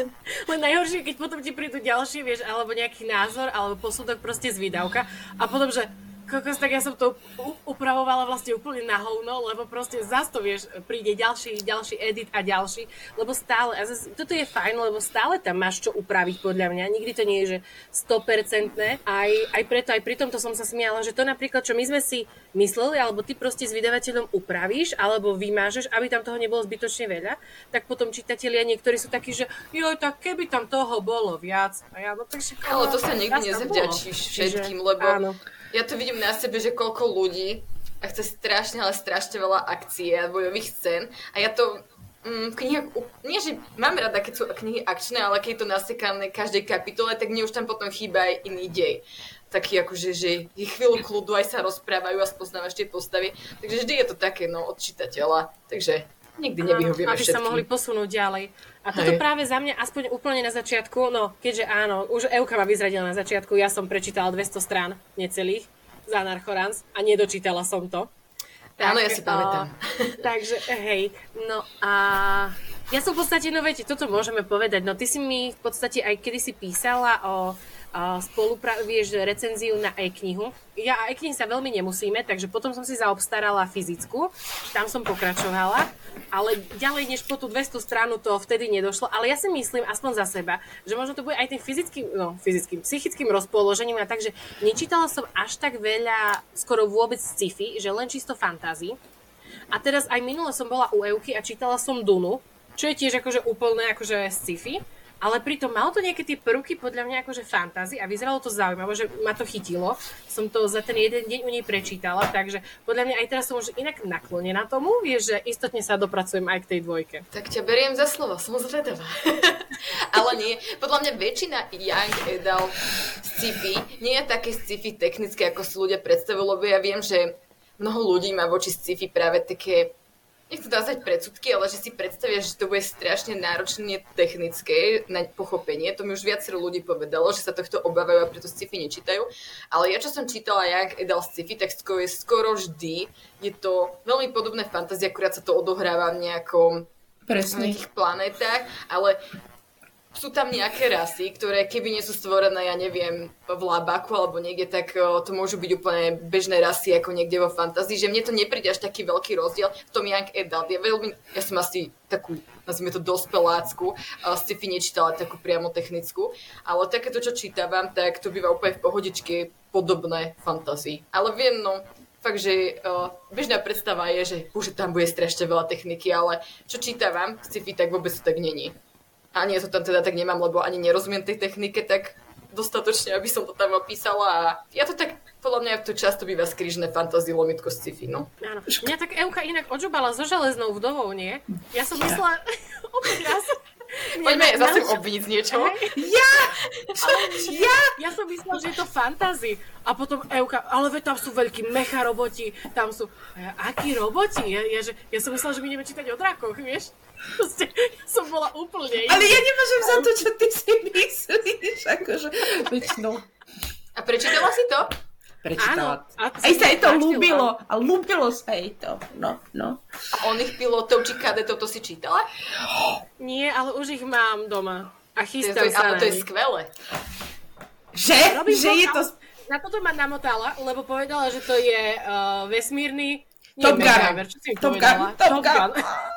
Len najhoršie, keď potom ti prídu ďalší, vieš, alebo nejaký názor, alebo posudok proste z výdavka a potom, že kokos, tak ja som to upravovala vlastne úplne na hovno, lebo proste zas to, vieš, príde ďalší, ďalší edit a ďalší, lebo stále, a zase, toto je fajn, lebo stále tam máš čo upraviť podľa mňa, nikdy to nie je, že sto percent, aj, aj preto, aj pri tomto som sa smiala, že to napríklad, čo my sme si mysleli, alebo ty proste s vydavateľom upravíš, alebo vymážeš, aby tam toho nebolo zbytočne veľa, tak potom čitatelia niektorí sú takí, že joj, tak keby tam toho bolo viac. A ja, no, takže, ale to sa nikdy nezavďačíš všetkým, lebo áno. Ja to vidím na sebe, že koľko ľudí a chce strašne, ale strašne veľa akcie a bojových scén a ja to mm, v knihách, nie že mám rada, keď sú knihy akčné, ale keď je to nasekané každej kapitole, tak mne už tam potom chýba aj iný dej. Taký akože, že je chvíľu kľudu, aj sa rozprávajú a spoznávaš tie postavy, takže vždy je to také, no, od čitateľa, takže nikdy nevyhovieme všetkým. Aby sa mohli posunúť ďalej. A toto Hej. práve za mňa, aspoň úplne na začiatku, no keďže áno, už Euka ma vyzradila na začiatku, ja som prečítala dvesto strán necelých za Anarchorans a nedočítala som to. Tak, áno, ja si pamätám. Uh, takže hej, no a ja som v podstate, no viete, toto môžeme povedať, no ty si mi v podstate aj kedysi písala o spolupra- vieš, recenziu na e-knihu. Ja a e-knihy sa veľmi nemusíme, takže potom som si zaobstarala fyzickú, tam som pokračovala, ale ďalej než po tú dvestu stranu to vtedy nedošlo, ale ja si myslím, aspoň za seba, že možno to bude aj tým fyzickým, no fyzickým, psychickým rozpoložením a takže nečítala som až tak veľa, skoro vôbec sci-fi, že len čisto fantasy. A teraz aj minule som bola u Euky a čítala som Dunu, čo je tiež akože úplne akože sci-fi. Ale pritom malo to nejaké tie prvky podľa mňa akože fantasy a vyzeralo to zaujímavé, že ma to chytilo. Som to za ten jeden deň u nej prečítala, takže podľa mňa aj teraz som už inak naklonená tomu, vieš, že istotne sa dopracujem aj k tej dvojke. Tak ťa beriem za slovo, som zvedavá. Ale nie, podľa mňa väčšina young adult sci-fi nie je také sci-fi technické, ako si ľudia predstavujú, lebo ja viem, že mnoho ľudí má voči sci-fi práve také, nechcem dázať predsudky, ale že si predstavia, že to bude strašne náročne technické na pochopenie. To mi už viacero ľudí povedalo, že sa tohto obávajú a preto sci-fi nečítajú. Ale ja, čo som čítala jak Edal sci-fi, tak skoro, skoro vždy je to veľmi podobné fantázie, akurát sa to odohráva v nejakom, Presne. nejakých planétach, ale sú tam nejaké rasy, ktoré keby nie sú stvorené, ja neviem, v Labaku alebo niekde, tak o, to môžu byť úplne bežné rasy ako niekde vo fantázii, že mne to nepríde až taký veľký rozdiel v tom young adult. Ja, veľmi, ja som asi takú, nazvime to dospelácku, sci-fi nečítala takú priamo technickú, ale takéto, čo čítavam, tak to býva úplne v pohodičke podobné fantázii. Ale viem, no, fakt, že uh, bežná predstava je, že už tam bude strašne veľa techniky, ale čo čítavam v sci-fi, tak vôbec to tak není. A nie, to tam teda tak nemám, lebo ani nerozumiem tej technike tak dostatočne, aby som to tam opísala. A ja to tak, podľa mňa to často býva skrížne fantasy, lomitko sci-fi, no. Áno. Mňa tak Euka inak odžubala so železnou vdovou, nie? Ja som myslela, opäť raz... Poďme ja zase obviniť z niečoho. Ja! Ja! Ja som myslela, že je to fantasy. A potom Euka, ale veď tam sú veľkí mecha roboti, tam sú... Ja, akí roboti? Ja, ja, že, ja som myslela, že my ideme čítať o drakoch, vieš? Proste, ja som bola úplne... Ale ja nemôžem za to, čo ty si myslíš, akože... Veď no... A prečítala si to? Prečítala. Áno, aj sa jej to ľúbilo. A ľúbilo sa jej to. No, no. A oných pilotov či kadetov to si čítala? Nie, ale už ich mám doma. A chystám to, sa ale to je skvelé. Že? Robím že to, je to... Na toto ma namotala, lebo povedala, že to je uh, vesmírny... Top Gun. Čo si Top Gun. Top Gun.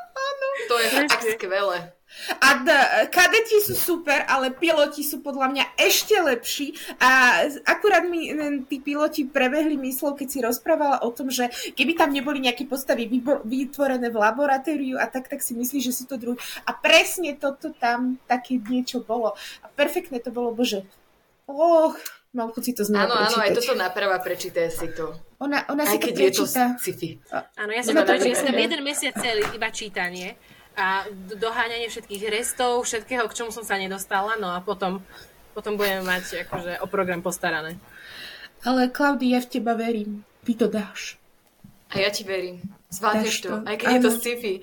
To je tak skvelé. A d- kadeti sú super, ale piloti sú podľa mňa ešte lepší. A akurát mi m, tí piloti prebehli myslou, keď si rozprávala o tom, že keby tam neboli nejaké postavy vybo- vytvorené v laboratóriu a tak, tak si myslí, že sú to druhý. A presne toto tam také niečo bolo. A perfektné to bolo, bože. Och, mám chuť si to znova áno, prečítať. Áno, aj toto náprava, prečítaj si to. Ona, ona aj si to keď prečíta. Je to sci-fi. Áno, ja som to prečítam jeden mesiac celý, iba čítanie. A doháňanie všetkých restov, všetkého, k čomu som sa nedostala, no a potom, potom budeme mať akože o program postarané. Ale Klaudia, ja v teba verím. Ty to dáš. A ja ti verím. Zvládneš to, aj keď áno. Je to sci-fi.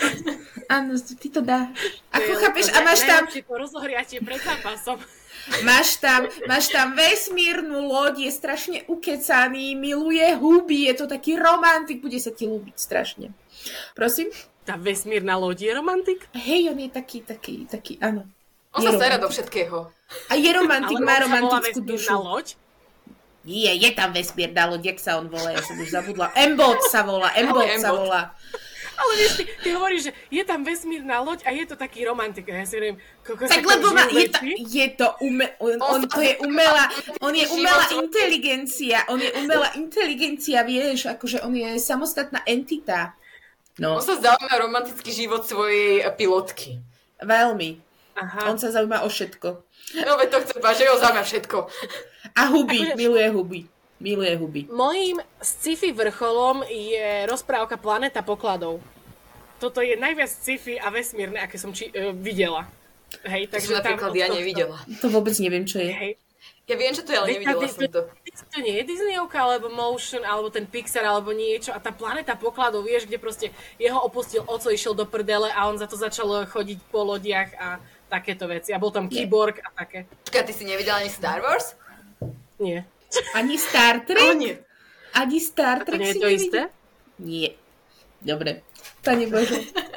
Áno, ty to dáš. Ako to chápeš, a máš tam... Najlepšie to rozohriatie pred zápasom. Máš tam, máš tam vesmírnu loď, je strašne ukecaný, miluje huby, je to taký romantik, bude sa ti ľúbiť strašne. Prosím? Tá vesmírna loď je romantik? Hej, on je taký, taký, taký, áno. On sa stará do všetkého. A je romantik, má romantickú dušu. loď? Je, je tam vesmírna loď, jak sa on volá, ja som už zabudla. Embot sa volá, Embot sa volá. Ale vieš, ty, ty hovoríš, že je tam vesmírna loď a je to taký romantik. A ja si hovorím, koľko tak lebo má, je, to, je to ume, on, on, to je umelá, on je umelá inteligencia, on je umelá inteligencia, vieš, akože on je samostatná entita. No. On sa zaujíma o romantický život svojej pilotky. Veľmi. Aha. On sa zaujíma o všetko. No veď to chcem povedať, že ho zaujíma všetko. A huby, akože... miluje huby. Miluje huby. Mojím sci-fi vrcholom je rozprávka Planéta pokladov. Toto je najviac sci-fi a vesmírne, aké som či, uh, videla. Hej, takže to napríklad ja nevidela. To vôbec neviem, čo je. Hej. Ja viem, čo to je, ale nevidela som to. To nie je Disneyovka, alebo Motion, alebo ten Pixar, alebo niečo. A tá Planéta pokladov, vieš, kde proste jeho opustil oco, išiel do prdele a on za to začal chodiť po lodiach a takéto veci. A bol tam kyborg a také. Počkaj, ty si nevidela ani Star Wars? Nie. Ani Star Trek? Oh, nie. Ani Star Trek to nie si je to nevidel? isté? Nie. Dobre. Pane Bože.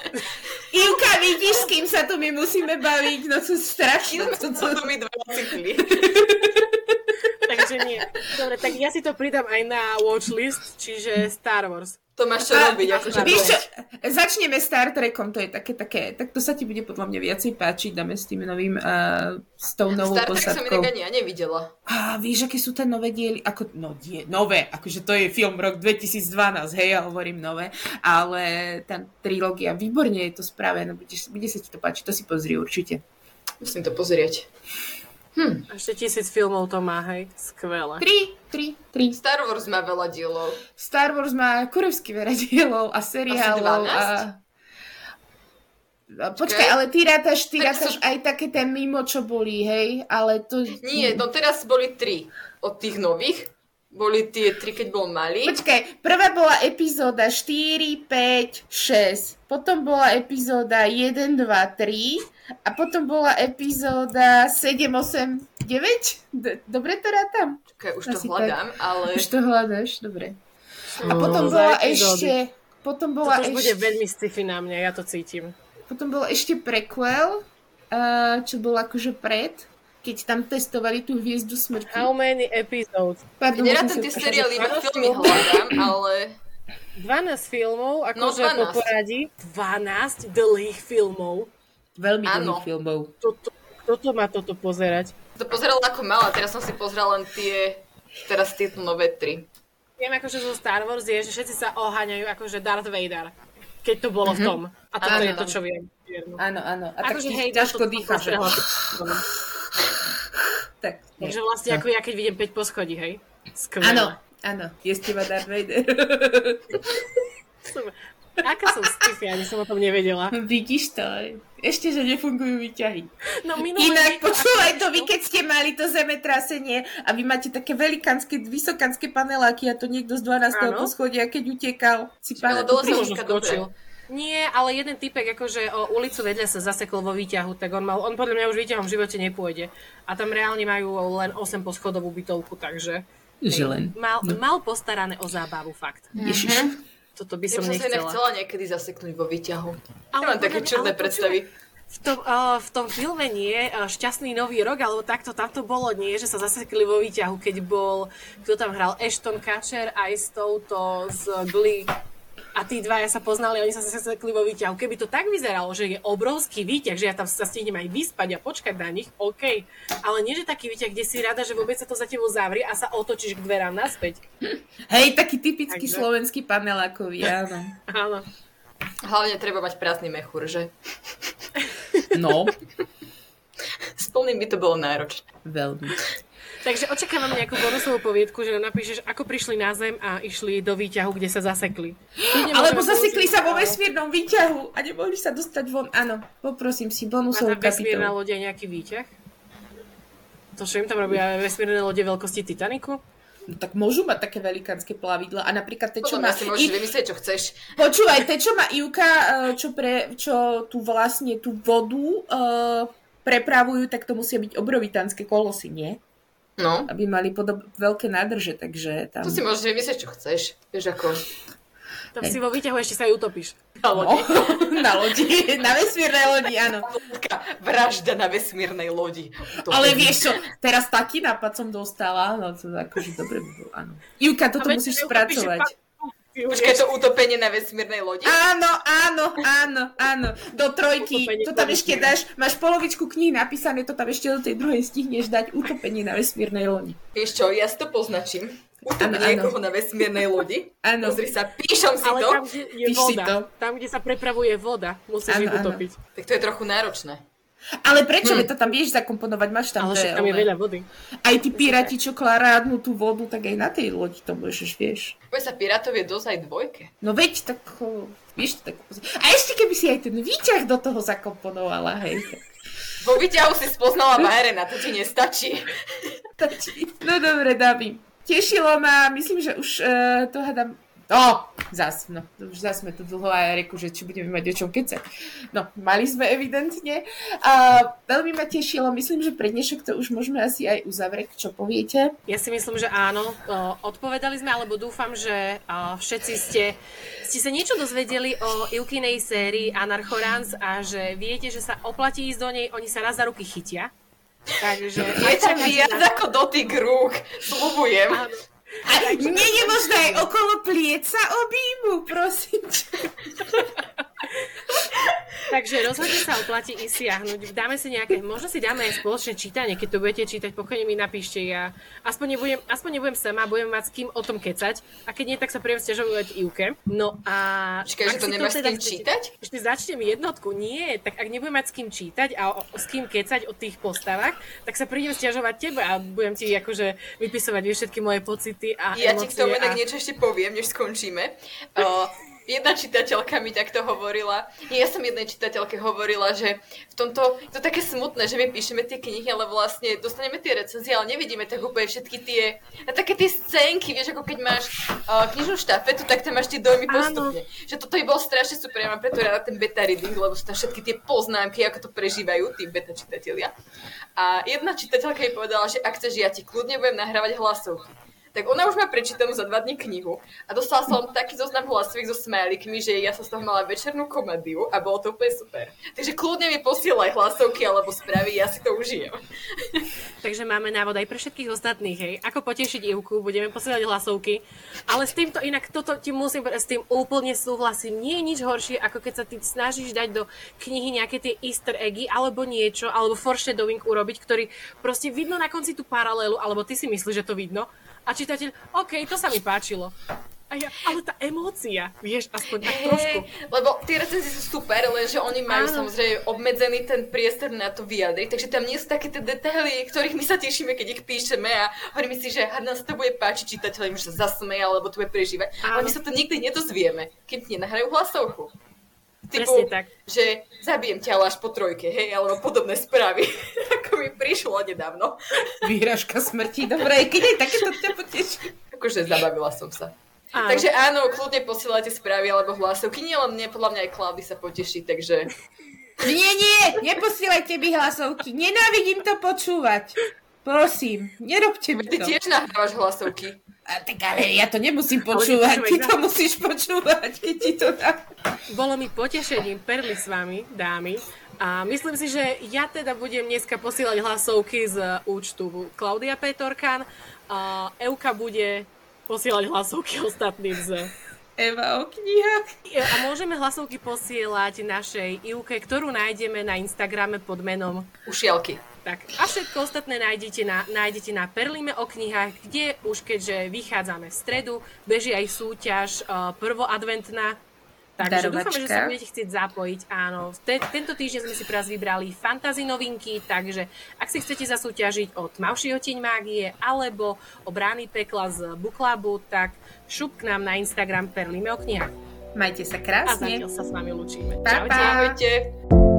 Ivka, vidíš, s kým sa tu my musíme baviť? No to strašné. To sú mi dva cykly. Takže nie. Dobre, tak ja si to pridám aj na watchlist, čiže Star Wars. To máš čo robiť. Akože víš čo, začneme Star Trekom, to je také, také, tak to sa ti bude podľa mňa viacej páčiť, dáme s tým novým, uh, s tou novou Star posadkou. Trek som inak ani ja nevidela. A víš, aké sú tie nové diely, ako, no die, nové, akože to je film rok dvetisícdvanásť, hej, ja hovorím nové, ale tá trilógia, výborne je to spravené, bude, bude sa ti to páčiť, to si pozri určite. Musím to pozrieť. Hm. Ešte tisíc filmov to má, hej, skvelé. Tri, tri, tri. Star Wars má veľa dielov. Star Wars má kurevsky veľa dielov a seriálov a... a... Počkaj, okay. ale ty rátaš, ty rátaš som... aj také ten mimo, čo boli, hej, ale to... Nie, no teraz boli tri od tých nových. Boli tie tri, keď bol malý. Počkaj, prvá bola epizóda štyri, päť, šesť. Potom bola epizóda jeden, dva, tri. A potom bola epizóda sedem, osem, deväť. Dobre to rátam? Čakaj, už to Asi hľadám, tak. ale... Už to hľadáš, dobre. A potom no, bola ešte... Potom bola to už ešte... bude veľmi sci-fi na mňa, ja to cítim. Potom bol ešte prequel. uh, čo bol akože pred, keď tam testovali tú hviezdu smrti. How many episodes? Pardon, Nerátam tie seriály, iba filmy hľadám, ale... dvanásť filmov, akože no, po poradí. dvanásť dlhých filmov. Veľmi dlhých filmov. Toto, toto má toto pozerať. To pozerala ako malá, teraz som si pozrela len tie, teraz tieto nové tri. Viem, akože zo Star Wars je, že všetci sa oháňajú akože Darth Vader, keď to bolo mm-hmm. v tom. A toto áno, je to, čo viem. Áno, áno. A akože tak hej, ťažko dýcha, že... Tak, takže vlastne no. Ako ja, keď vidím päť poschodí, hej? Skvelé. Áno, áno. Je z teba Darth Vader. Aká som sci-fi, ani som o tom nevedela. Vidíš to, ešte, že nefungujú výťahy. No, inak počúvaj to, vy keď ste mali to zemetrasenie a vy máte také velikánske, vysokánske paneláky a to niekto z dvanásteho poschodia, keď utekal, si pána to skočil. Nie, ale jeden typek akože o ulicu vedľa sa zasekol vo výťahu, tak on mal, on podľa mňa už výťahom v živote nepôjde. A tam reálne majú len osem poschodovú bytovku, takže len. Mal, no. mal postarané o zábavu, fakt. Ježiš. Mm-hmm. Toto by som nechcela. Ja som sa nechcela niekedy zaseknúť vo výťahu. Ale ja mám také čudné predstavy. V tom, uh, v tom filme nie, uh, Šťastný nový rok, alebo takto tam to bolo nie, že sa zasekli vo výťahu, keď bol, kto tam hral, Ashton Kutcher aj s touto z Glee. A tí dvaja sa poznali, oni sa zasekli vo výťahu. Keby to tak vyzeralo, že je obrovský výťah, že ja tam sa stihnem aj vyspať a počkať na nich, OK. Ale nie, že taký výťah, kde si rada, že vôbec sa to za tebou zavrie a sa otočíš k dverám naspäť. Hej, taký typický Takže... slovenský panelákový, áno. Áno. Hlavne treba mať prázdny mechúr, že? No. S plným by to bolo náročné. Veľmi. Takže očakávam nejakú bonusovú poviedku, že napíšeš, ako prišli na Zem a išli do výťahu, kde sa zasekli. Alebo zasekli sa vo vesmírnom výťahu a nemohli sa dostať von. Áno, poprosím si bonusovú kapitolu. A tá vesmírna lode je nejaký výťah? To, čo im tam robia vesmírne lode veľkosti Titaniku? No tak môžu mať také velikánske plavidla a napríklad te, čo má... si môžeš I... vymyslieť, čo chceš. Počúvaj, te, čo má Ivka, čo, pre, čo tu vlastne tú vodu uh, prepravujú, tak to musia byť obrovitánske kolosy, nie? No. Aby mali podob- veľké nádrže, takže tam... Tu si môžeš vymyslieť, čo chceš. Vieš ako... Tam si vo výťahu ešte sa aj utopíš. Na lodi. No, na lodi. Na vesmírnej lodi, áno. Vražda na vesmírnej lodi. Utopíš. Ale vieš čo, teraz taký nápad som dostala, no to akože dobre by bolo, áno. Ivka, toto a musíš spracovať. Počkaj, to utopenie na vesmírnej lodi? Áno, áno, áno, áno. Do trojky. Utopenie to tam ešte dáš, máš polovičku kníh napísané, to tam ešte do tej druhej stihneš dať utopenie na vesmírnej lodi. Vieš čo, ja si to poznačím. Utopenie niekoho na vesmírnej lodi. Áno. Pozri sa, píšem si Ale to. Ale tam, kde je Píš voda, tam, kde sa prepravuje voda, musíš ich utopiť. Tak to je trochu náročné. Ale prečo? Hm. To tam vieš zakomponovať, máš tam... Ale však tam je veľa vody. Aj tí piráti, čo klárádnu tú vodu, tak aj na tej lodi to môžeš, vieš. Poď sa pirátov je dosť aj dvojke. No veď, tak... Vieš, tak... A ešte keby si aj ten výťah do toho zakomponovala, hej. Tak... Vo výťahu si spoznala Bajrena, to ti nestačí. No dobre, dámy. Tešilo ma, myslím, že už uh, to hádam... No, zas, no, už zas sme tu dlho a ja reku, že či budeme mať o čom kecať. No, mali sme evidentne. Uh, veľmi ma tešilo, myslím, že pre dnešok to už môžeme asi aj uzavrieť, čo poviete? Ja si myslím, že áno, uh, odpovedali sme, alebo dúfam, že uh, všetci ste, ste sa niečo dozvedeli o Ivkinej sérii Anarchorans a že viete, že sa oplatí ísť do nej, oni sa raz za ruky chytia. Takže... Je to viac ako dotyk rúk, sľubujem. Áno. A nie je možné aj okolo plieca objímu, prosím. Takže rozhodne sa oplatí ísť siahnuť. Dáme si nejaké, možno si dáme aj spoločné čítanie, keď to budete čítať, pokojne mi napíšte. Ja aspoň nebudem, aspoň nebudem sama, budem mať s kým o tom kecať. A keď nie, tak sa príjem sťažovať Ivke. No a... Čiže, že to nemáš to teda s kým čítať? Ešte začnem jednotku. Nie, tak ak nebudem mať s kým čítať a o, o, s kým kecať o tých postavách, tak sa príjem sťažovať tebe a budem ti akože vypisovať všetky moje pocity a ja emócie. Ja ti k tomu a... tak niečo ešte poviem, než skončíme. Uh, Jedna čitateľka mi takto hovorila, nie, ja som jednej čitateľke hovorila, že v tomto, je to také smutné, že my píšeme tie knihy, ale vlastne dostaneme tie recenzie, ale nevidíme tak úplne všetky tie, také tie scénky, vieš, ako keď máš uh, knižnú štafetu, tak tam máš tie dojmy postupne. Áno. Že toto by bolo strašne super, ja mám preto rada ten beta reading, lebo sú tam všetky tie poznámky, ako to prežívajú tí beta čitatelia. A jedna čitateľka mi povedala, že ak chceš, ja ti kľudne budem nahrávať hlasovky. tak ona už má prečítanú za dva dní knihu a dostala som taký zoznam hlasových so smajlikmi, že ja som z toho mala večernú komédiu a bolo to úplne super. Takže kľudne mi posielaj hlasovky alebo správy, ja si to užijem. Takže máme návod aj pre všetkých ostatných, hej. Ako potešiť Ivku, budeme posielať hlasovky, ale s týmto inak toto ti musím povedať, s tým úplne súhlasím. Nie je nič horšie, ako keď sa ty snažíš dať do knihy nejaké tie easter eggy alebo niečo, alebo foreshadowing urobiť, ktorý proste vidno na konci tú paralelu, alebo ty si myslíš, že to vidno. A čitateľ, OK, to sa mi páčilo. A ja, ale tá emócia, vieš, aspoň tak hey, trošku. Lebo tie recenzie sú super, lenže oni majú Áno. samozrejme obmedzený ten priestor na to vyjadriť, takže tam nie sú také tie detaily, ktorých my sa tešíme, keď ich píšeme a hovoríme si, že hádam sa to bude páčiť čitateľom, že sa zasmeje, alebo to bude prežívať. Áno. Ale my sa to nikdy nedozvieme, kým ti nenahrajú hlasovku. Typu, tak. že zabijem ťa až po trojke, hej, alebo podobné správy. Ako mi prišlo nedávno. Výhražka smrti, dobre, keď aj takéto ťa poteší. Akože zabavila som sa. Áno. Takže áno, kľudne posielajte správy alebo hlasovky. Nie len mne, podľa mňa aj Klaudy sa poteší, takže... Nie, nie, neposielajte mi hlasovky. Nenávidím to počúvať. Prosím, nerobte mi to. Ty tiež nahrávaš hlasovky. A tak ale ja to nemusím počúvať, ty to musíš počúvať, keď ti to dá. Bolo mi potešením perli s vami, dámy. A myslím si, že ja teda budem dneska posielať hlasovky z účtu Klaudia Petorkan. A Euka bude posielať hlasovky ostatným z... Eva o knihách. A môžeme hlasovky posielať našej Ivke, ktorú nájdeme na Instagrame pod menom Ušielky. Tak, a všetko ostatné nájdete na, nájdete na Perlíme o knihách, kde už keďže vychádzame v stredu, beží aj súťaž uh, prvoadventná. Takže Darovačka. Dúfame, že sa budete chcieť zapojiť. Áno, te, tento týždeň sme si pre vás vybrali fantasy novinky, takže ak si chcete zasúťažiť o Tmavšieho tieň mágie alebo o Brány pekla z Booklabu, tak šup k nám na Instagram Perlíme o knihách. Majte sa A krásne. zatiaľ sa s vami lúčime. Pa, Čaute. pa. Ahojte.